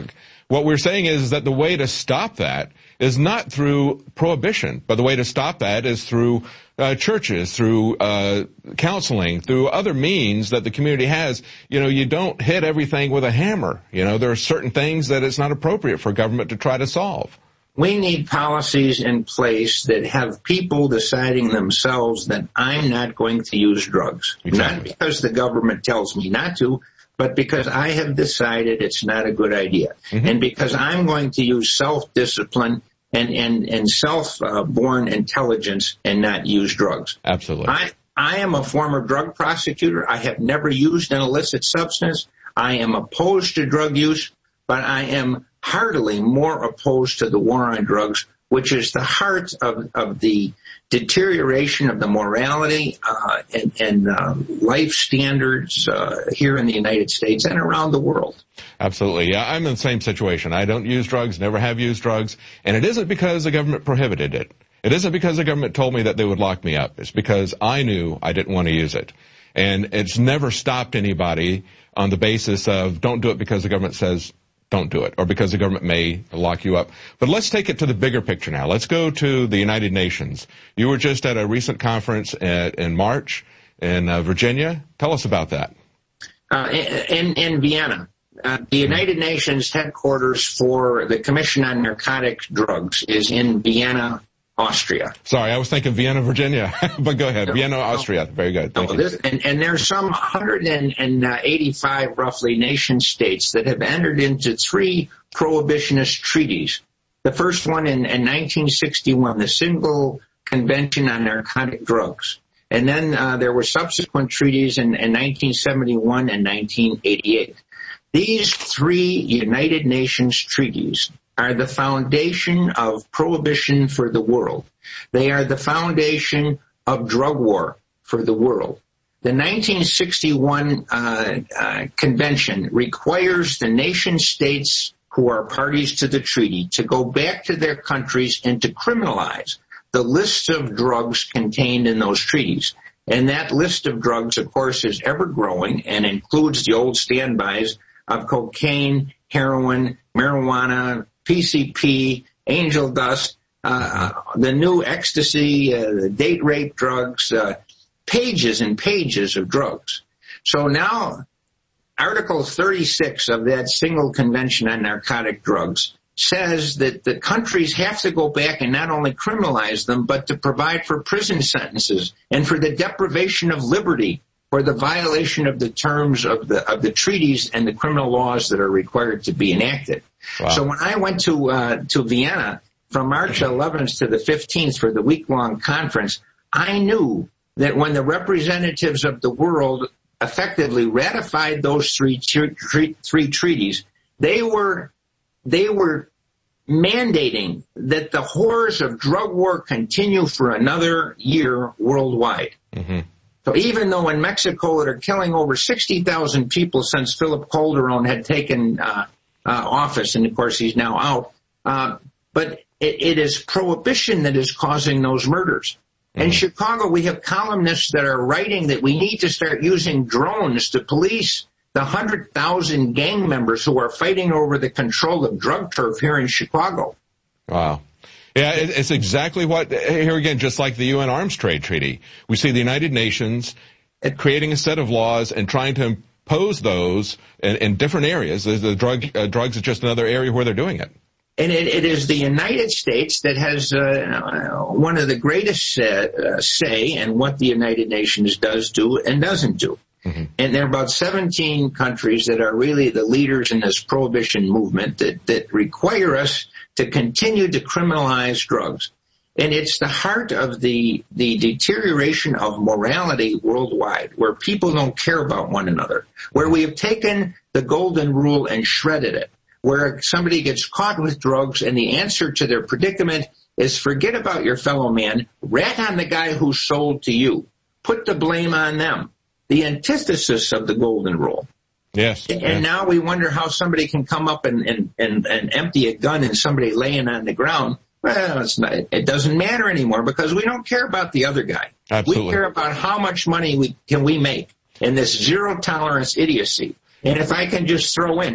What we're saying is that the way to stop that is not through prohibition, but the way to stop that is through uh, churches, through uh, counseling, through other means that the community has. You know, you don't hit everything with a hammer. You know, there are certain things that it's not appropriate for government to try to solve. We need policies in place that have people deciding themselves that I'm not going to use drugs. Exactly. Not because the government tells me not to, but because I have decided it's not a good idea. Mm-hmm. And because I'm going to use self-discipline and, and, and self-born uh, intelligence and not use drugs. Absolutely. I, I am a former drug prosecutor. I have never used an illicit substance. I am opposed to drug use, but I am heartily more opposed to the war on drugs, which is the heart of, of the deterioration of the morality uh, and, and uh, life standards uh, here in the United States and around the world. Absolutely. Yeah, I'm in the same situation. I don't use drugs, never have used drugs, and it isn't because the government prohibited it. It isn't because the government told me that they would lock me up. It's because I knew I didn't want to use it. And it's never stopped anybody on the basis of don't do it because the government says don't do it, or because the government may lock you up. But let's take it to the bigger picture now. Let's go to the United Nations. You were just at a recent conference at, in March in uh, Virginia. Tell us about that. Uh, in, in Vienna, uh, the United Nations headquarters for the Commission on Narcotic Drugs is in Vienna, Austria. Sorry, I was thinking Vienna, Virginia, but go ahead. No, Vienna, no, Austria. Very good. Thank no, you. This, and, and there's some one hundred eighty-five roughly nation states that have entered into three prohibitionist treaties. The first one in, in nineteen sixty-one, the Single Convention on Narcotic Drugs. And then uh, there were subsequent treaties in, in nineteen seventy-one and nineteen eighty-eight. These three United Nations treaties are the foundation of prohibition for the world. They are the foundation of drug war for the world. The nineteen sixty-one uh, uh, convention requires the nation states who are parties to the treaty to go back to their countries and to criminalize the list of drugs contained in those treaties. And that list of drugs, of course, is ever growing and includes the old standbys of cocaine, heroin, marijuana, P C P, angel dust, uh, the new ecstasy, uh, the date rape drugs, uh, pages and pages of drugs. So now Article thirty-six of that Single Convention on Narcotic Drugs says that the countries have to go back and not only criminalize them, but to provide for prison sentences and for the deprivation of liberty for the violation of the terms of the of the treaties and the criminal laws that are required to be enacted. Wow. So when I went to uh, to Vienna from March eleventh to the fifteenth for the week-long conference, I knew that when the representatives of the world effectively ratified those three tre- three treaties, they were they were mandating that the horrors of drug war continue for another year worldwide. Mm-hmm. So even though in Mexico they're killing over sixty thousand people since Philip Calderon had taken uh, uh, office, and of course he's now out, uh, but it, it is prohibition that is causing those murders. Mm-hmm. In Chicago, we have columnists that are writing that we need to start using drones to police the one hundred thousand gang members who are fighting over the control of drug turf here in Chicago. Wow. Yeah, it's exactly what, here again, just like the U N Arms Trade Treaty. We see the United Nations creating a set of laws and trying to impose those in, in different areas. The drug, uh, drugs is just another area where they're doing it. And it, it is the United States that has uh, one of the greatest uh, say in what the United Nations does do and doesn't do. Mm-hmm. And there are about seventeen countries that are really the leaders in this prohibition movement that, that require us to continue to criminalize drugs. And it's the heart of the, the deterioration of morality worldwide, where people don't care about one another, where we have taken the golden rule and shredded it, where somebody gets caught with drugs and the answer to their predicament is forget about your fellow man, rat on the guy who sold to you, put the blame on them. The antithesis of the golden rule. Yes. And yes. Now we wonder how somebody can come up and, and, and, and empty a gun in somebody laying on the ground. Well, it's not, it doesn't matter anymore because we don't care about the other guy. Absolutely. We care about how much money we can we make in this zero tolerance idiocy. And if I can just throw in,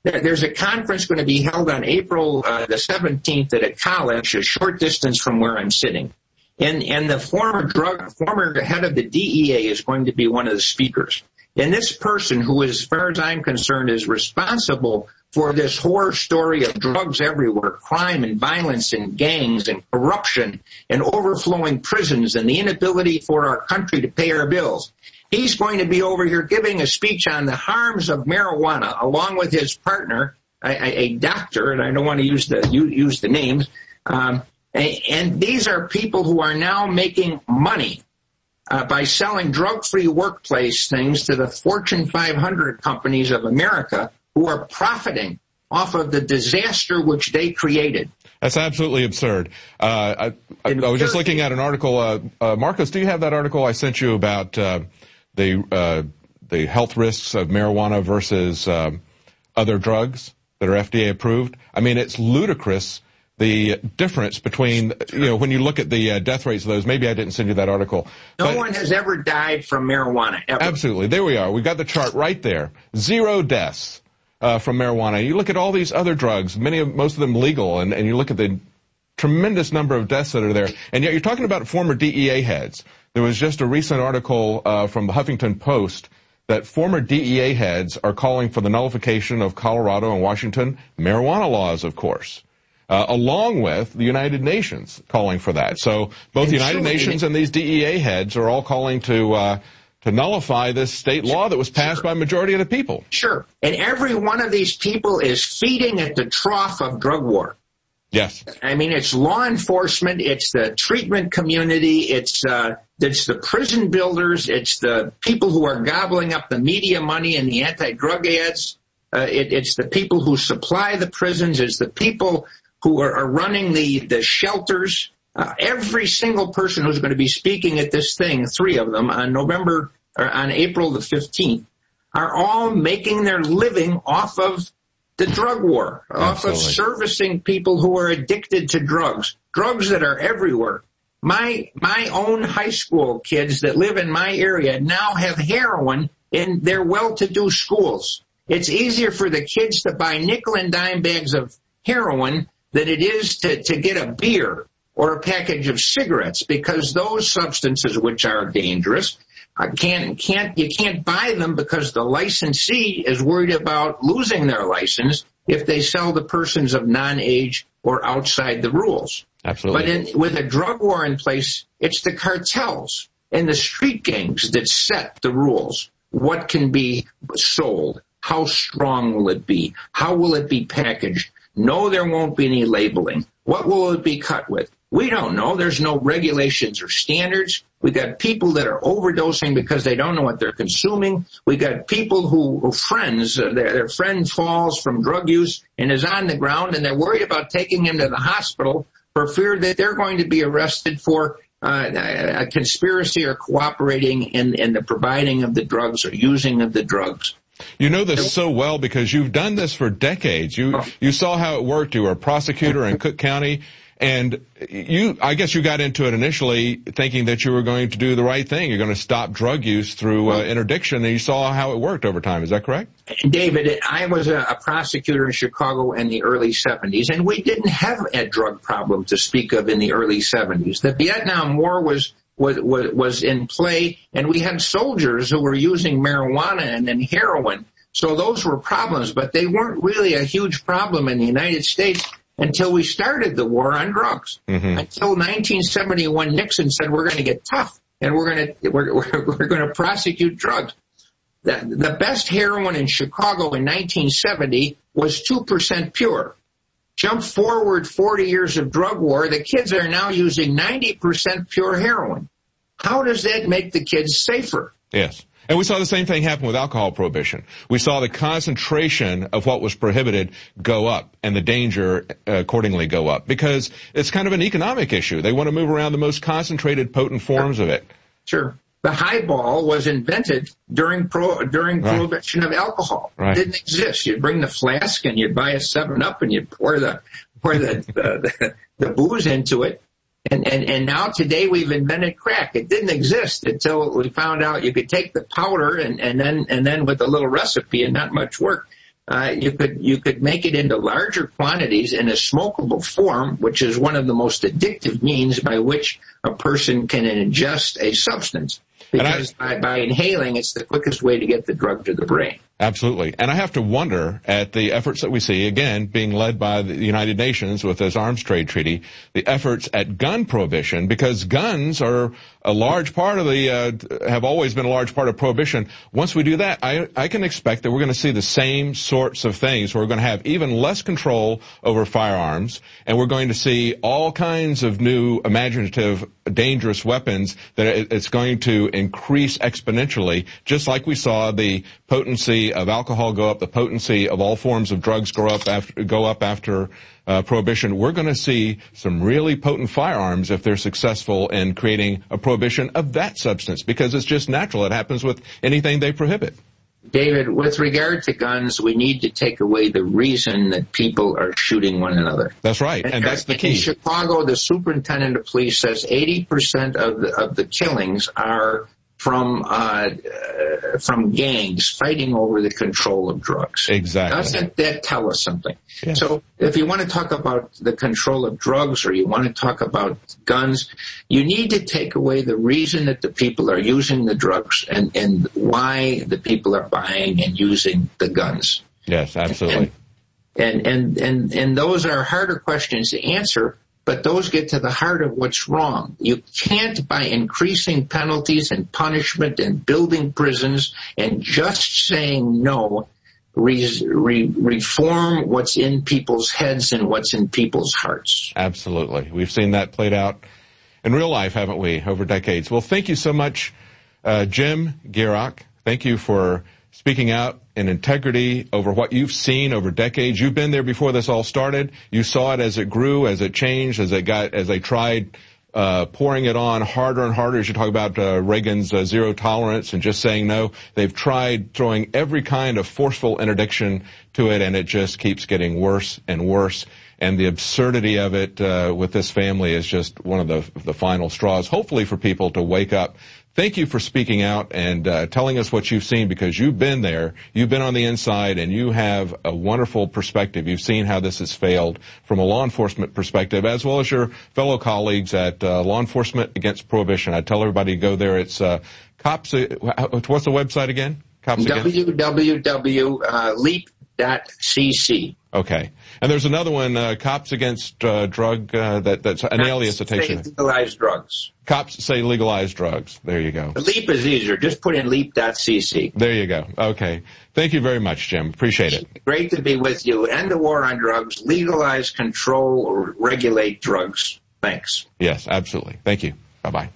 There's a conference going to be held on April uh, the seventeenth at a college a short distance from where I'm sitting. And, and the former drug, former head of the D E A is going to be one of the speakers. And this person, who, as far as I'm concerned, is responsible for this horror story of drugs everywhere, crime and violence and gangs and corruption and overflowing prisons and the inability for our country to pay our bills. He's going to be over here giving a speech on the harms of marijuana, along with his partner, a, a doctor, and I don't want to use the use the names. Um, and these are people who are now making money uh, by selling drug-free workplace things to the Fortune five hundred companies of America, who are profiting off of the disaster which they created. That's absolutely absurd. Uh, I, I, I was just looking at an article. Uh, uh, Marcos, do you have that article I sent you about uh, the uh, the health risks of marijuana versus um, other drugs that are F D A approved? I mean, it's ludicrous, the difference between, you know, when you look at the uh, death rates of those. Maybe I didn't send you that article. No but one has ever died from marijuana, ever. Absolutely. There we are. We've got the chart right there. Zero deaths uh, from marijuana. You look at all these other drugs, many of, most of them legal, and, and you look at the tremendous number of deaths that are there. And yet you're talking about former D E A heads. There was just a recent article uh, from the Huffington Post that former D E A heads are calling for the nullification of Colorado and Washington marijuana laws, of course, uh, along with the United Nations calling for that. So both the United Nations and these D E A heads are all calling to uh, to nullify this state law that was passed by a majority of the people. Sure. And every one of these people is feeding at the trough of drug war. Yes. I mean, it's law enforcement, it's the treatment community, it's uh, it's the prison builders, it's the people who are gobbling up the media money and the anti-drug ads, uh, it, it's the people who supply the prisons, it's the people who are, are running the, the shelters. Uh, every single person who's going to be speaking at this thing, three of them, on November, or on April the fifteenth, are all making their living off of the drug war, off of servicing people who are addicted to drugs, drugs that are everywhere. My my own high school kids that live in my area now have heroin in their well-to-do schools. It's easier for the kids to buy nickel and dime bags of heroin than it is to, to get a beer or a package of cigarettes, because those substances, which are dangerous, I can't, can't, you can't buy them because the licensee is worried about losing their license if they sell to persons of non-age or outside the rules. Absolutely. But in, with a drug war in place, it's the cartels and the street gangs that set the rules. What can be sold? How strong will it be? How will it be packaged? No, there won't be any labeling. What will it be cut with? We don't know. There's no regulations or standards. We got people that are overdosing because they don't know what they're consuming. We got people who, who friends, uh, their, their friend falls from drug use and is on the ground, and they're worried about taking him to the hospital for fear that they're going to be arrested for uh, a conspiracy or cooperating in, in the providing of the drugs or using of the drugs. You know this so well because you've done this for decades. You you saw how it worked. You were a prosecutor in Cook County. And you, I guess you got into it initially thinking that you were going to do the right thing. You're going to stop drug use through uh, interdiction, and you saw how it worked over time. Is that correct? David, I was a, a prosecutor in Chicago in the early seventies, and we didn't have a drug problem to speak of in the early seventies. The Vietnam War was was was, was in play, and we had soldiers who were using marijuana and then heroin. So those were problems, but they weren't really a huge problem in the United States until we started the war on drugs. Mm-hmm. Until nineteen seventy-one, Nixon said we're going to get tough and we're going to we're, we're, we're going to prosecute drugs. The, the best heroin in Chicago in nineteen seventy was two percent pure. Jump forward forty years of drug war, the kids are now using ninety percent pure heroin. How does that make the kids safer? Yes. And we saw the same thing happen with alcohol prohibition. We saw the concentration of what was prohibited go up and the danger uh, accordingly go up because it's kind of an economic issue. They want to move around the most concentrated, potent forms of it. Sure. The highball was invented during pro, during right. prohibition of alcohol. Right. It didn't exist. You'd bring the flask and you'd buy a seven up and you'd pour the pour the, the, the, the booze into it. And, and, and now today we've invented crack. It didn't exist until we found out you could take the powder and, and then, and then with a little recipe and not much work. uh, you could you could make it into larger quantities in a smokable form, which is one of the most addictive means by which a person can ingest a substance. Because I, by, by inhaling, it's the quickest way to get the drug to the brain. Absolutely. And I have to wonder at the efforts that we see, again, being led by the United Nations with this arms trade treaty, the efforts at gun prohibition, because guns are a large part of the, uh, have always been a large part of prohibition. Once we do that, I, I can expect that we're going to see the same sorts of things. We're going to have even less control over firearms, and we're going to see all kinds of new imaginative, dangerous weapons that it's going to increase exponentially, just like we saw the potency of alcohol go up, the potency of all forms of drugs go up after, go up after uh, prohibition. We're going to see some really potent firearms if they're successful in creating a prohibition of that substance, because it's just natural. It happens with anything they prohibit. David, with regard to guns, we need to take away the reason that people are shooting one another. That's right, and, and that's the key. In Chicago, the superintendent of police says eighty percent of the, of the killings are from uh, uh, from gangs fighting over the control of drugs. Exactly. Doesn't that tell us something? Yes. So if you want to talk about the control of drugs, or you want to talk about guns, you need to take away the reason that the people are using the drugs and, and why the people are buying and using the guns. Yes, absolutely. And, and, and, and, and those are harder questions to answer, but those get to the heart of what's wrong. You can't, by increasing penalties and punishment and building prisons and just saying no, re- re- reform what's in people's heads and what's in people's hearts. Absolutely. We've seen that played out in real life, haven't we, over decades? Well, thank you so much, uh, Jim Gierach. Thank you for speaking out in integrity over what you've seen over decades. You've been there before this all started. You saw it as it grew, as it changed, as it got, as they tried uh, pouring it on harder and harder. As you talk about uh, Reagan's uh, zero tolerance and just saying no, they've tried throwing every kind of forceful interdiction to it, and it just keeps getting worse and worse. And the absurdity of it uh, with this family is just one of the the final straws, hopefully for people to wake up. Thank you for speaking out and uh, telling us what you've seen, because you've been there, you've been on the inside, and you have a wonderful perspective. You've seen how this has failed from a law enforcement perspective, as well as your fellow colleagues at uh, Law Enforcement Against Prohibition. I tell everybody to go there. It's uh, cops. Uh, what's the website again? Cops w w w dot leap dot c c. Okay. And there's another one, uh, Cops Against uh, Drug, uh, that, that's an Cops alias that takes you. Legalized drugs. Cops say legalized drugs. There you go. Leap is easier. Just put in leap dot c c. There you go. Okay. Thank you very much, Jim. Appreciate it. Great to be with you. End the war on drugs. Legalize, control, or regulate drugs. Thanks. Yes, absolutely. Thank you. Bye-bye.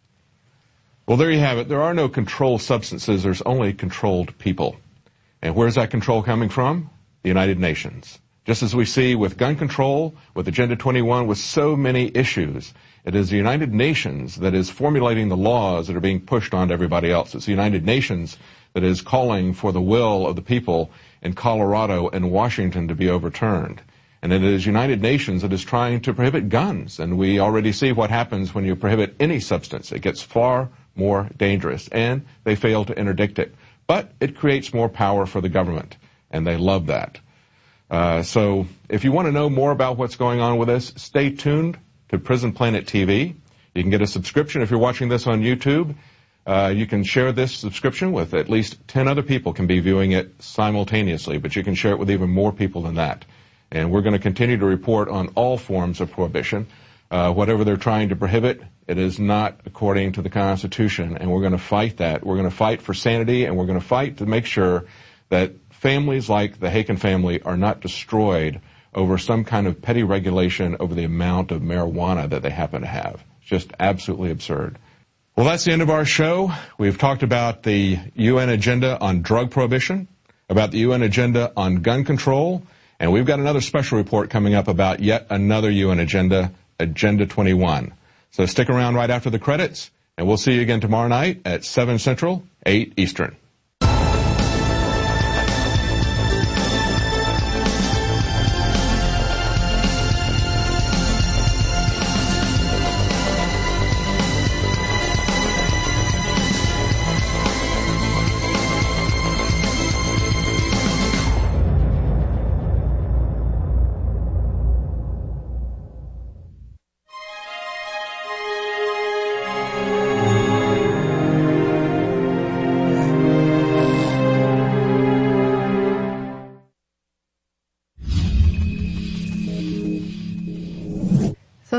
Well, there you have it. There are no controlled substances. There's only controlled people. And where's that control coming from? The United Nations. Just as we see with gun control, with Agenda twenty-one, with so many issues, it is the United Nations that is formulating the laws that are being pushed on to everybody else. It's the United Nations that is calling for the will of the people in Colorado and Washington to be overturned. And it is United Nations that is trying to prohibit guns. And we already see what happens when you prohibit any substance. It gets far more dangerous, and they fail to interdict it. But it creates more power for the government, and they love that. Uh, so if you want to know more about what's going on with this, stay tuned to Prison Planet T V. You can get a subscription if you're watching this on YouTube. Uh, you can share this subscription with at least ten other people can be viewing it simultaneously, but you can share it with even more people than that. And we're going to continue to report on all forms of prohibition. Uh, whatever they're trying to prohibit, it is not according to the Constitution, and we're going to fight that. We're going to fight for sanity, and we're going to fight to make sure that families like the Haken family are not destroyed over some kind of petty regulation over the amount of marijuana that they happen to have. It's just absolutely absurd. Well, that's the end of our show. We've talked about the U N agenda on drug prohibition, about the U N agenda on gun control, and we've got another special report coming up about yet another U N agenda, Agenda twenty-one. So stick around right after the credits, and we'll see you again tomorrow night at seven Central, eight Eastern.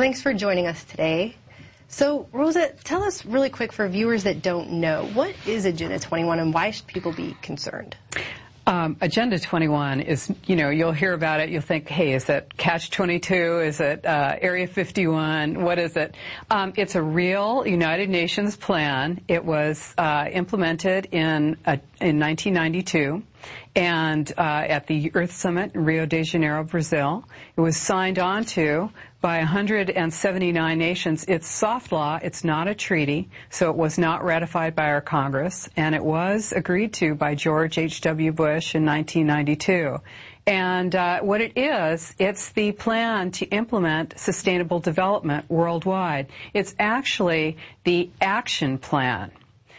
thanks for joining us today. So, Rosa, tell us really quick for viewers that don't know, what is Agenda twenty-one and why should people be concerned? Um, Agenda twenty-one is, you know, you'll hear about it, you'll think, hey, is it Catch twenty-two? Is it uh, Area fifty-one? What is it? Um, it's a real United Nations plan. It was uh, implemented in uh, in nineteen ninety-two. And uh, at the Earth Summit in Rio de Janeiro, Brazil. It was signed on to by one hundred seventy-nine nations. It's soft law. It's not a treaty, so it was not ratified by our Congress, and it was agreed to by George H W. Bush in nineteen ninety-two. And uh, what it is, it's the plan to implement sustainable development worldwide. It's actually the action plan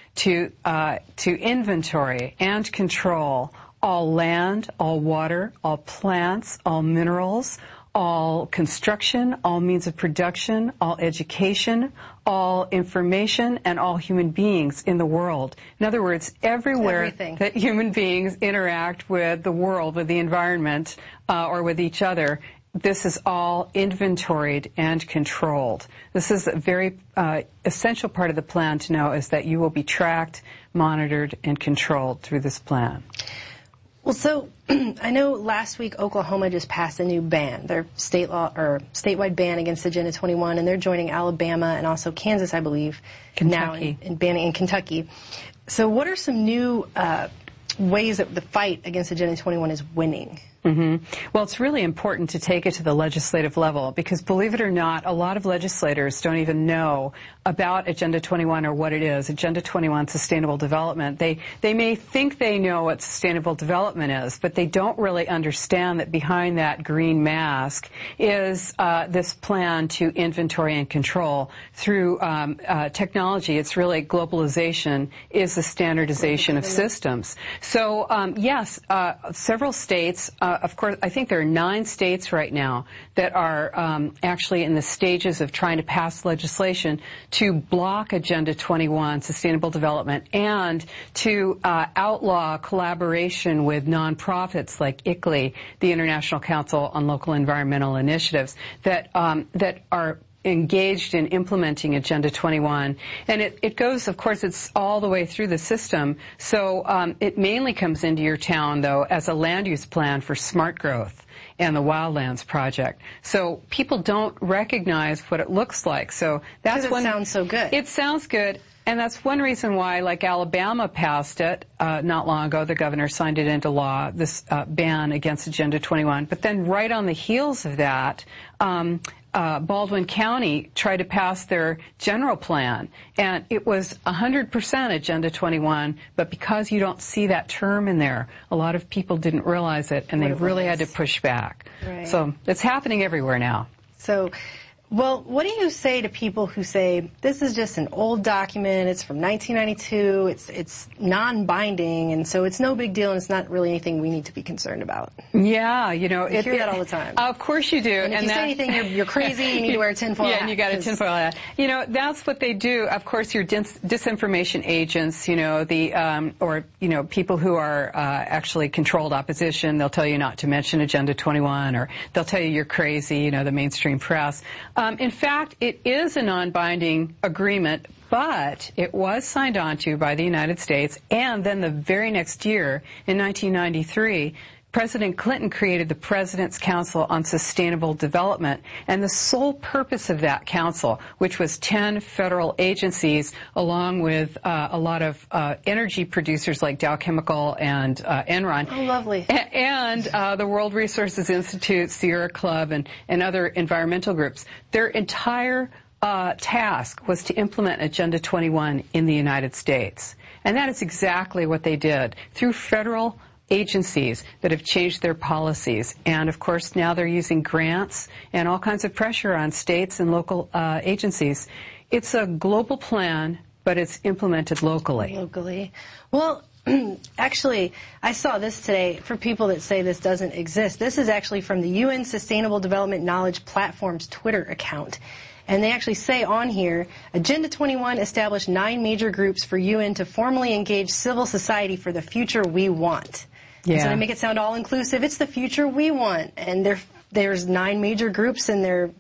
to uh, to inventory and control all land, all water, all plants, all minerals, all construction, all means of production, all education, all information, and all human beings in the world. In other words, everywhere Everything. that human beings interact with the world, with the environment, uh, or with each other, this is all inventoried and controlled. This is a very uh, essential part of the plan to know, is that you will be tracked, monitored, and controlled through this plan. Well, so I know last week Oklahoma just passed a new ban, their state law or statewide ban against Agenda twenty-one, and they're joining Alabama and also Kansas, I believe, now in, in banning in Kentucky. So, what are some new uh, ways that the fight against Agenda twenty-one is winning? Mm-hmm. Well, it's really important to take it to the legislative level because, believe it or not, a lot of legislators don't even know about Agenda twenty-one or what it is. Agenda twenty-one, Sustainable Development. They they may think they know what Sustainable Development is, but they don't really understand that behind that green mask is uh, this plan to inventory and control through um, uh, technology. It's really globalization is the standardization of systems. So, um, yes, uh, several states. Uh, of course, I think there are nine states right now that are um, actually in the stages of trying to pass legislation to block Agenda twenty-one, Sustainable Development, and to uh, outlaw collaboration with nonprofits like I C L I, the International Council on Local Environmental Initiatives, that um, that are engaged in implementing Agenda twenty-one. And it, it goes, of course, it's all the way through the system. So um, it mainly comes into your town, though, as a land use plan for smart growth and the Wildlands Project. So people don't recognize what it looks like. So that's it one. It sounds so good. It sounds good. And that's one reason why, like Alabama passed it uh, not long ago, the governor signed it into law, this uh, ban against Agenda twenty-one. But then right on the heels of that, um, uh, Baldwin County tried to pass their general plan, and it was one hundred percent Agenda twenty-one, but because you don't see that term in there, a lot of people didn't realize it, and they really had to push back. Right. So it's happening everywhere now. So, well, what do you say to people who say, this is just an old document, it's from nineteen ninety-two, it's it's non-binding, and so it's no big deal, and it's not really anything we need to be concerned about? Yeah, you know. You it, hear it, that all the time. Of course you do. And if and you that, say anything, you're, you're crazy, you need to wear a tinfoil hat. Yeah, and you got a tinfoil hat. You know, that's what they do. Of course, your dis- disinformation agents, you know, the, um, or, you know, people who are uh, actually controlled opposition, they'll tell you not to mention Agenda twenty-one, or they'll tell you you're crazy, you know, the mainstream press. Um, in fact, it is a non-binding agreement, but it was signed onto by the United States, and then the very next year, in nineteen ninety-three, President Clinton created the President's Council on Sustainable Development, and the sole purpose of that council, which was ten federal agencies, along with uh, a lot of uh, energy producers like Dow Chemical and uh, Enron. Oh, lovely. A- and uh, the World Resources Institute, Sierra Club, and, and other environmental groups. Their entire uh, task was to implement Agenda twenty-one in the United States. And that is exactly what they did through federal agencies that have changed their policies. And, of course, now they're using grants and all kinds of pressure on states and local uh, agencies. It's a global plan, but it's implemented locally. Locally. Well, actually, I saw this today for people that say this doesn't exist. This is actually from the U N Sustainable Development Knowledge Platform's Twitter account. And they actually say on here, Agenda twenty-one established nine major groups for U N to formally engage civil society for the future we want. Yeah. So they make it sound all-inclusive. It's the future we want. And there, there's nine major groups, and they're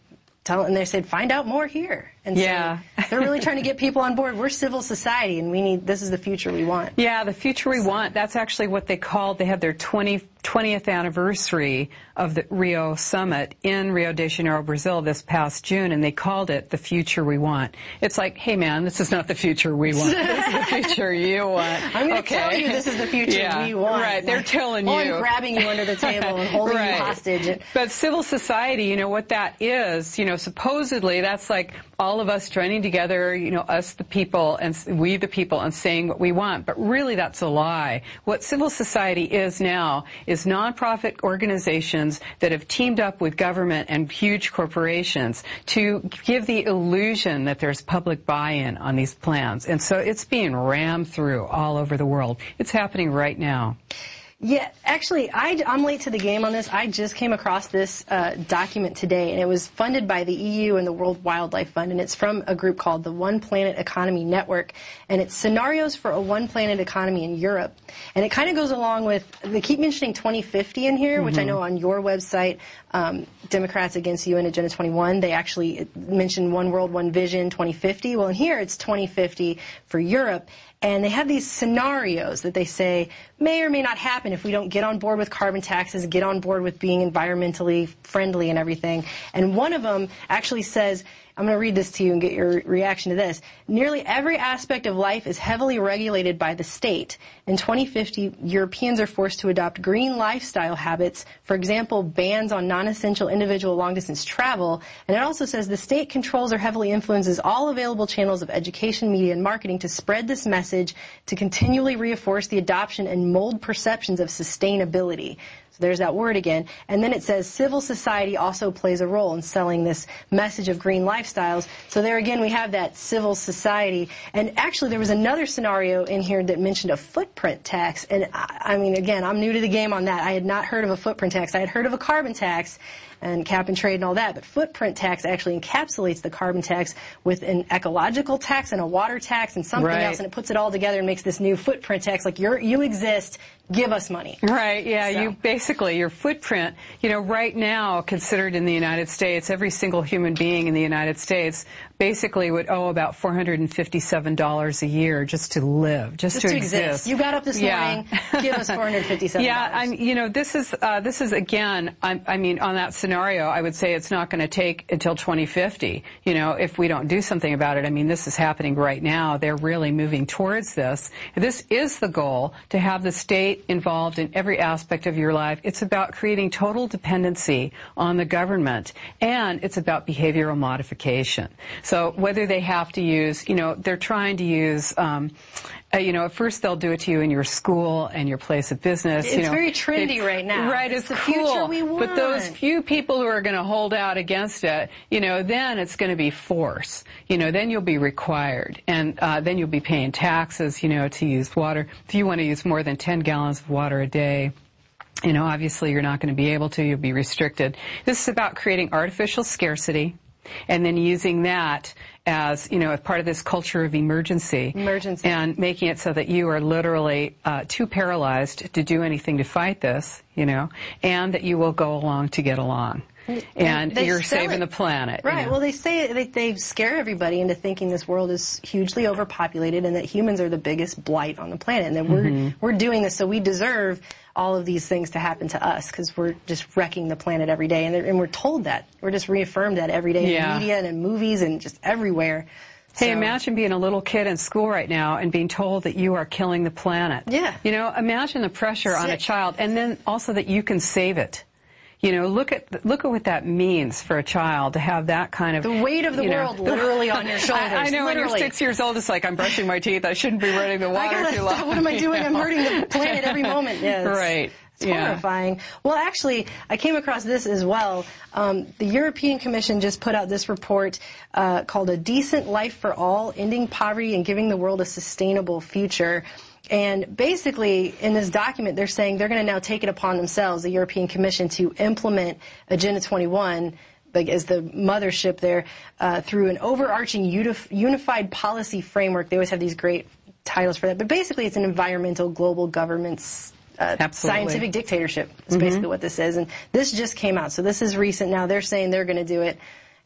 tell, and they said, find out more here. And yeah. so they're really trying to get people on board. We're civil society, and we need, this is the future we want. Yeah, the future we want. That's actually what they called, they had their twentieth anniversary of the Rio Summit in Rio de Janeiro, Brazil this past June, and they called it the future we want. It's like, hey man, this is not the future we want. This is the future you want. I'm going to okay. tell you this is the future yeah, we want. Right, they're telling or you. I'm grabbing you under the table and holding right. you hostage. But civil society, you know, what that is, you know, supposedly that's like all of us joining together, you know, us the people and we the people and saying what we want. But really that's a lie. What civil society is now is nonprofit organizations that have teamed up with government and huge corporations to give the illusion that there's public buy-in on these plans. And so it's being rammed through all over the world. It's happening right now. Yeah, actually, I, I'm late to the game on this. I just came across this uh, document today, and it was funded by the E U and the World Wildlife Fund, and it's from a group called the One Planet Economy Network, and it's scenarios for a one planet economy in Europe. And it kind of goes along with, they keep mentioning twenty fifty in here, mm-hmm. which I know on your website, um, Democrats Against U N Agenda twenty-one, they actually mention One World, One Vision twenty fifty. Well, in here it's twenty fifty for Europe. And they have these scenarios that they say may or may not happen if we don't get on board with carbon taxes, get on board with being environmentally friendly and everything. And one of them actually says, I'm going to read this to you and get your reaction to this. Nearly every aspect of life is heavily regulated by the state. In twenty fifty, Europeans are forced to adopt green lifestyle habits, for example, bans on non-essential individual long-distance travel. And it also says the state controls or heavily influences all available channels of education, media, and marketing to spread this message, to continually reinforce the adoption and mold perceptions of sustainability. There's that word again. And then it says civil society also plays a role in selling this message of green lifestyles. So there again we have that civil society. And actually there was another scenario in here that mentioned a footprint tax. And I, I mean, again, I'm new to the game on that. I had not heard of a footprint tax. I had heard of a carbon tax and cap and trade and all that, but footprint tax actually encapsulates the carbon tax with an ecological tax and a water tax and something right. else, and it puts it all together and makes this new footprint tax, like you're, you exist, give us money. Right, yeah, so. you basically, your footprint, you know, right now considered in the United States, every single human being in the United States basically would owe about four hundred fifty-seven dollars a year just to live, just, just to, to exist. exist. You got up this yeah. morning, give us four hundred fifty-seven dollars. Yeah, I'm, you know, this is, uh, this is again, I, I mean, on that scenario, I would say it's not going to take until twenty fifty, you know, if we don't do something about it. I mean, this is happening right now. They're really moving towards this. This is the goal, to have the state involved in every aspect of your life. It's about creating total dependency on the government, and it's about behavioral modification. So whether they have to use, you know, they're trying to use, um, uh, you know, at first they'll do it to you in your school and your place of business. It's you know, very trendy right now. Right, it's, it's the cool. future we want. But those few people who are going to hold out against it, you know, then it's going to be force. You know, then you'll be required, and uh, then you'll be paying taxes, you know, to use water. If you want to use more than ten gallons of water a day, you know, obviously you're not going to be able to. You'll be restricted. This is about creating artificial scarcity, and then using that as, you know, as part of this culture of emergency. Emergency. And making it so that you are literally uh, too paralyzed to do anything to fight this, you know, and that you will go along to get along. And They you're sell saving it. the planet. Right. You know? Well, they say they, they scare everybody into thinking this world is hugely overpopulated and that humans are the biggest blight on the planet, and that we're Mhm. we're doing this so we deserve all of these things to happen to us because we're just wrecking the planet every day, and, and we're told that. We're just reaffirmed that every day Yeah. in the media and in movies and just everywhere. Hey, So- imagine being a little kid in school right now and being told that you are killing the planet. Yeah. You know, imagine the pressure on a Sick. child, and then also that you can save it. You know, look at look at what that means for a child to have that kind of... The weight of the you know, world literally on your shoulders. I, I know, when you're literally. six years old, it's like, I'm brushing my teeth. I shouldn't be running the water I gotta too long. stop. What am I doing? I'm hurting the planet every moment. Yes. Right. It's Yeah. horrifying. Well, actually, I came across this as well. Um, the European Commission just put out this report uh, called A Decent Life for All, Ending Poverty and Giving the World a Sustainable Future. And basically, in this document, they're saying they're going to now take it upon themselves, the European Commission, to implement Agenda twenty-one, like as the mothership there, uh, through an overarching unif- unified policy framework. They always have these great titles for that. But basically, it's an environmental global government's uh, scientific dictatorship. Is Mhm. basically what this is. And this just came out. So this is recent now. They're saying they're going to do it.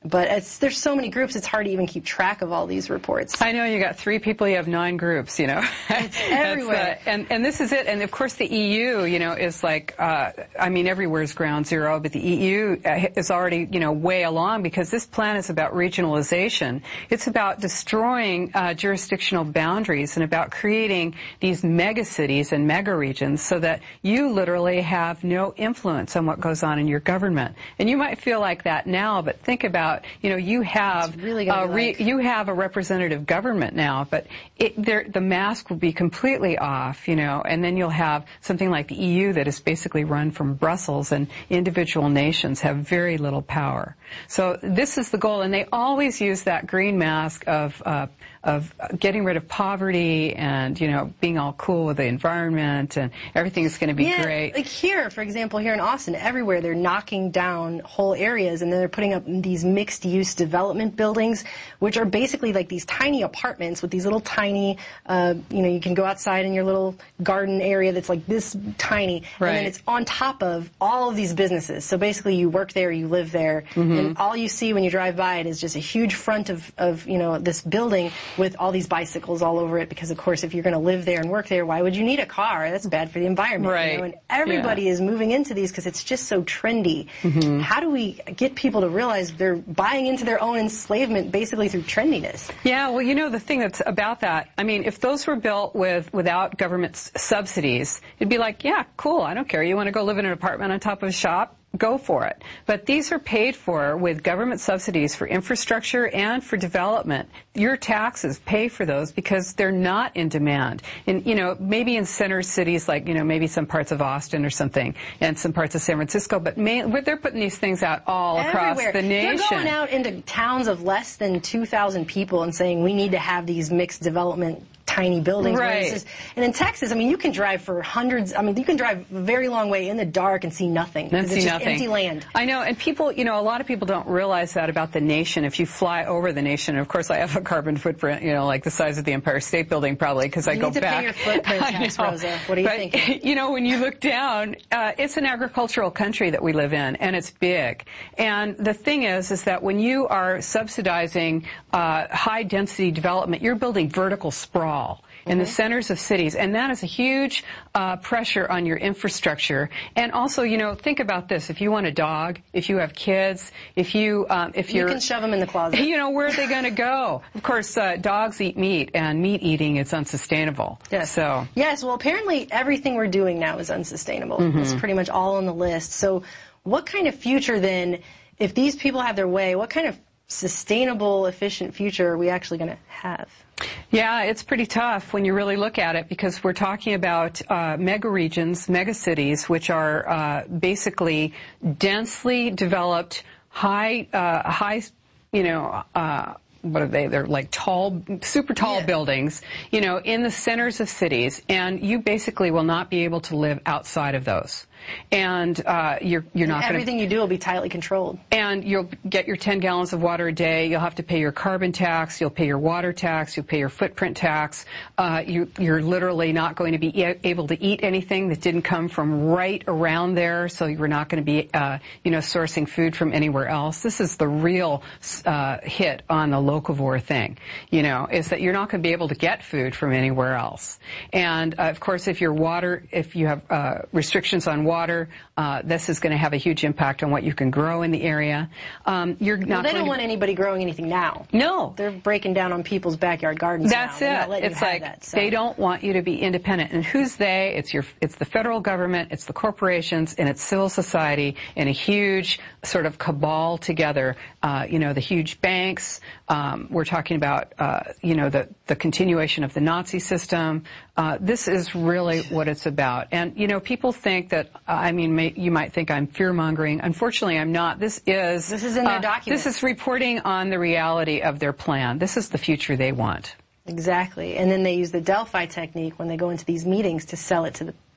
But it's, there's so many groups, it's hard to even keep track of all these reports. I know, you got three people, you have nine groups, you know. It's everywhere. uh, and, and this is it. And of course the E U, you know, is like, uh, I mean, everywhere is ground zero, but the E U is already, you know, way along because this plan is about regionalization. It's about destroying uh, jurisdictional boundaries and about creating these mega cities and mega regions so that you literally have no influence on what goes on in your government. And you might feel like that now, but think about, you know, you have really a re like... you have a representative government now, but it, the mask will be completely off, you know, and then you'll have something like the E U that is basically run from Brussels, and individual nations have very little power. So this is the goal, and they always use that green mask of uh, of getting rid of poverty and, you know, being all cool with the environment and everything is going to be yeah, great. Like here, for example, here in Austin, everywhere they're knocking down whole areas and then they're putting up these mixed-use development buildings, which are basically like these tiny apartments with these little tiny, uh, you know, you can go outside in your little garden area that's like this tiny, right. and then it's on top of all of these businesses. So basically you work there, you live there, mm-hmm. and all you see when you drive by it is just a huge front of, of, you know, this building with all these bicycles all over it, because of course if you're going to live there and work there, why would you need a car? That's bad for the environment. Right. You know? And everybody yeah. is moving into these because it's just so trendy. Mm-hmm. How do we get people to realize they're buying into their own enslavement basically through trendiness? Yeah, well, you know, the thing that's about that, I mean, if those were built with without government s- subsidies, it'd be like, yeah, cool, I don't care. You want to go live in an apartment on top of a shop? Go for it. But these are paid for with government subsidies for infrastructure and for development. Your taxes pay for those because they're not in demand. And, you know, maybe in center cities like, you know, maybe some parts of Austin or something and some parts of San Francisco, but main, they're putting these things out all across Everywhere. the nation. They're going out into towns of less than two thousand people and saying we need to have these mixed development tiny buildings. Right. Just, and in Texas, I mean, you can drive for hundreds, I mean, you can drive a very long way in the dark and see nothing. And it's see just nothing. empty land. I know, and people, you know, a lot of people don't realize that about the nation. If you fly over the nation, and of course I have a carbon footprint, you know, like the size of the Empire State Building probably, because I you go need to back. Pay your footprint tax, Rosa. What are you but, thinking? You know, when you look down, uh, it's an agricultural country that we live in, and it's big. And the thing is, is that when you are subsidizing uh, high-density development, you're building vertical sprawl in the centers of cities, and that is a huge uh, pressure on your infrastructure. And also, you know, think about this: if you want a dog, if you have kids, if you um, if you're, you can shove them in the closet. You know, where are they going to go? Of course, uh, dogs eat meat, and meat eating is unsustainable. Yes. So yes. Well, apparently everything we're doing now is unsustainable. Mm-hmm. It's pretty much all on the list. So, what kind of future then, if these people have their way, what kind of sustainable, efficient future are we actually going to have? Yeah, it's pretty tough when you really look at it, because we're talking about uh, mega regions, mega cities, which are uh, basically densely developed, high, uh, high, you know, uh, what are they? They're like tall, super tall yeah. buildings, you know, in the centers of cities, and you basically will not be able to live outside of those. And uh, you're you're not going to. Everything you do will be tightly controlled. And you'll get your ten gallons of water a day. You'll have to pay your carbon tax. You'll pay your water tax. You'll pay your footprint tax. Uh, you, you're literally not going to be e- able to eat anything that didn't come from right around there. So you're not going to be, uh, you know, sourcing food from anywhere else. This is the real uh, hit on the locavore thing. You know, is that you're not going to be able to get food from anywhere else. And uh, of course, if your water, if you have uh, restrictions on water. Water, uh, this is going to have a huge impact on what you can grow in the area. Um, you're not. Well, they going don't to... want anybody growing anything now. No, they're breaking down on people's backyard gardens. That's now. it. It's like that, so. They don't want you to be independent. And who's they? It's your. It's the federal government. It's the corporations, and it's civil society in a huge sort of cabal together. Uh, you know, the huge banks. Um, we're talking about, uh, you know, the the continuation of the Nazi system. Uh, this is really what it's about. And, you know, people think that, uh, I mean, may, you might think I'm fear-mongering. Unfortunately, I'm not. This is... This is in their uh, documents. This is reporting on the reality of their plan. This is the future they want. Exactly. And then they use the Delphi technique when they go into these meetings to sell it to the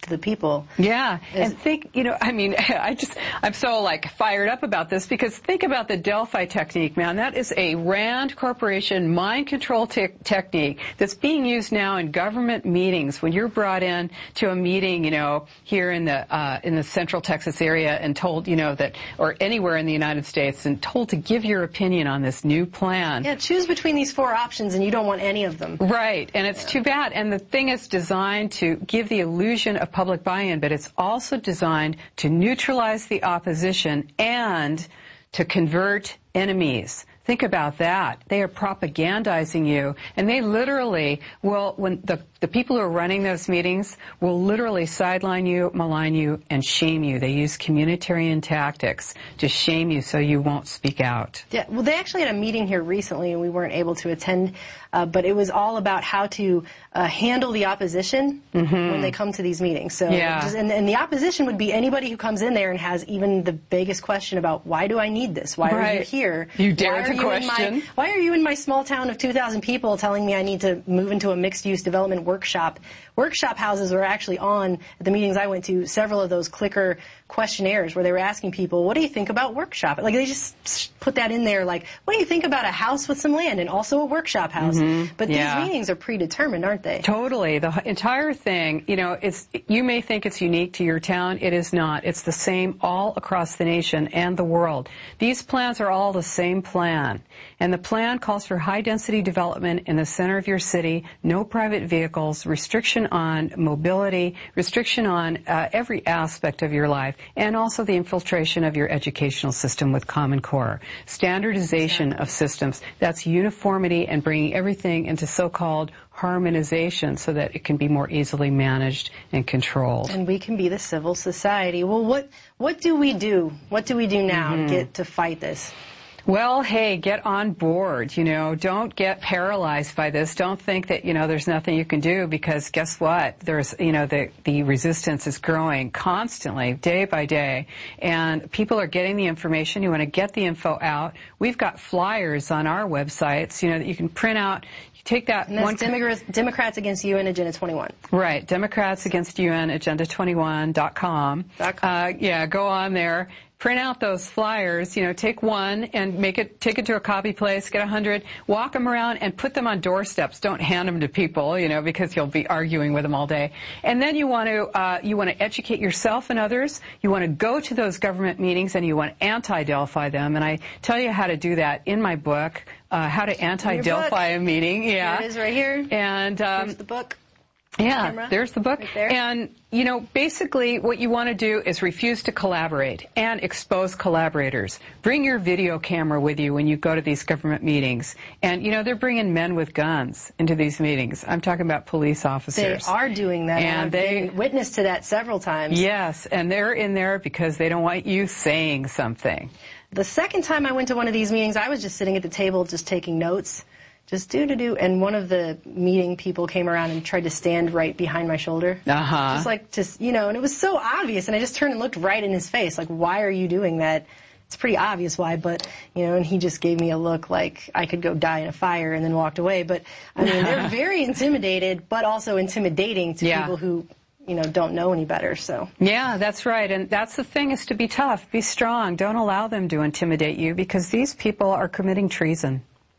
to the people. Yeah, and think, you know, I mean, I just, I'm so, like, fired up about this because think about the Delphi technique, man. That is a RAND Corporation mind control te technique that's being used now in government meetings. When you're brought in to a meeting, you know, here in the, uh, in the Central Texas area and told, you know, that, or anywhere in the United States, and told to give your opinion on this new plan. Yeah, choose between these four options and you don't want any of them. Right, and it's yeah. too bad. And the thing is designed to give the illusion of public buy-in, but it's also designed to neutralize the opposition and to convert enemies. Think about that. They are propagandizing you, and they literally will, when the, the people who are running those meetings will literally sideline you, malign you, and shame you. They use communitarian tactics to shame you so you won't speak out. Yeah, well, they actually had a meeting here recently, and we weren't able to attend, uh, but it was all about how to uh, handle the opposition mm-hmm. when they come to these meetings. So, yeah. just, and, and the opposition would be anybody who comes in there and has even the biggest question about, why do I need this? Why right. are you here? You dare to you question. My, why are you in my small town of two thousand people telling me I need to move into a mixed-use development workshop? Workshop houses were actually on, at the meetings I went to, several of those clicker questionnaires where they were asking people, what do you think about workshop? Like, they just put that in there, like, what do you think about a house with some land and also a workshop house? Mm-hmm. But yeah. these meetings are predetermined, aren't they? Totally. The entire thing, you know, it's, you may think it's unique to your town. It is not. It's the same all across the nation and the world. These plans are all the same plan. And the plan calls for high-density development in the center of your city, no private vehicles, restriction on mobility, restriction on uh, every aspect of your life, and also the infiltration of your educational system with Common Core. Standardization exactly. of systems. That's uniformity and bringing everything into so-called harmonization so that it can be more easily managed and controlled. And we can be the civil society. Well, what, what do we do? What do we do now mm-hmm. to get to fight this? Well, hey, get on board, you know, don't get paralyzed by this. Don't think that, you know, there's nothing you can do because guess what? There's, you know, the, the resistance is growing constantly, day by day, and people are getting the information. You want to get the info out. We've got flyers on our websites, you know, that you can print out. You take that and that's one. Democrats, Democrats Against U N Agenda twenty-one. Right, Democrats Against U N Agenda twenty-one dot com. Dot com. Uh, yeah, go on there. Print out those flyers, you know, take one and make it, take it to a copy place, get a hundred, walk them around and put them on doorsteps. Don't hand them to people, you know, because you'll be arguing with them all day. And then you want to, uh, you want to educate yourself and others. You want to go to those government meetings and you want to anti-Delphi them. And I tell you how to do that in my book, uh, How to Anti-Delphi a Meeting. Yeah. Here it is right here. And, um, here's the book. Yeah, Camera. There's the book. Right there. And, you know, basically what you want to do is refuse to collaborate and expose collaborators. Bring your video camera with you when you go to these government meetings. And, you know, they're bringing men with guns into these meetings. I'm talking about police officers. They are doing that. And I've they been witness to that several times. Yes, and they're in there because they don't want you saying something. The second time I went to one of these meetings, I was just sitting at the table just taking notes. Just do-do-do. And one of the meeting people came around and tried to stand right behind my shoulder. Uh-huh. Just like, just, you know, and it was so obvious. And I just turned and looked right in his face. Like, why are you doing that? It's pretty obvious why, but, you know, and he just gave me a look like I could go die in a fire and then walked away. But, I mean, they're very intimidated, but also intimidating to yeah. people who, you know, don't know any better, so. Yeah, that's right. And that's the thing, is to be tough, be strong. Don't allow them to intimidate you because these people are committing treason.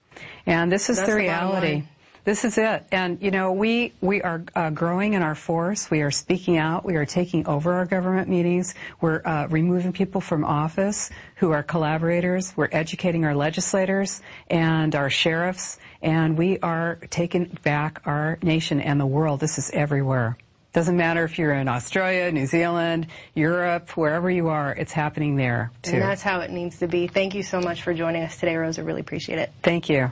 And this is That's the reality. This is it. And, you know, we, we are uh, growing in our force. We are speaking out. We are taking over our government meetings. We're uh, removing people from office who are collaborators. We're educating our legislators and our sheriffs. And we are taking back our nation and the world. This is everywhere. Doesn't matter if you're in Australia, New Zealand, Europe, wherever you are, it's happening there, too. And that's how it needs to be. Thank you so much for joining us today, Rosa. Really appreciate it. Thank you.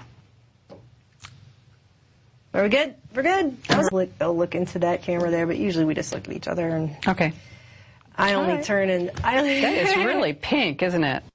Are we good? We're good. I'll look, I'll look into that camera there, but usually we just look at each other. And okay. I only right. turn and I only... That is really pink, isn't it?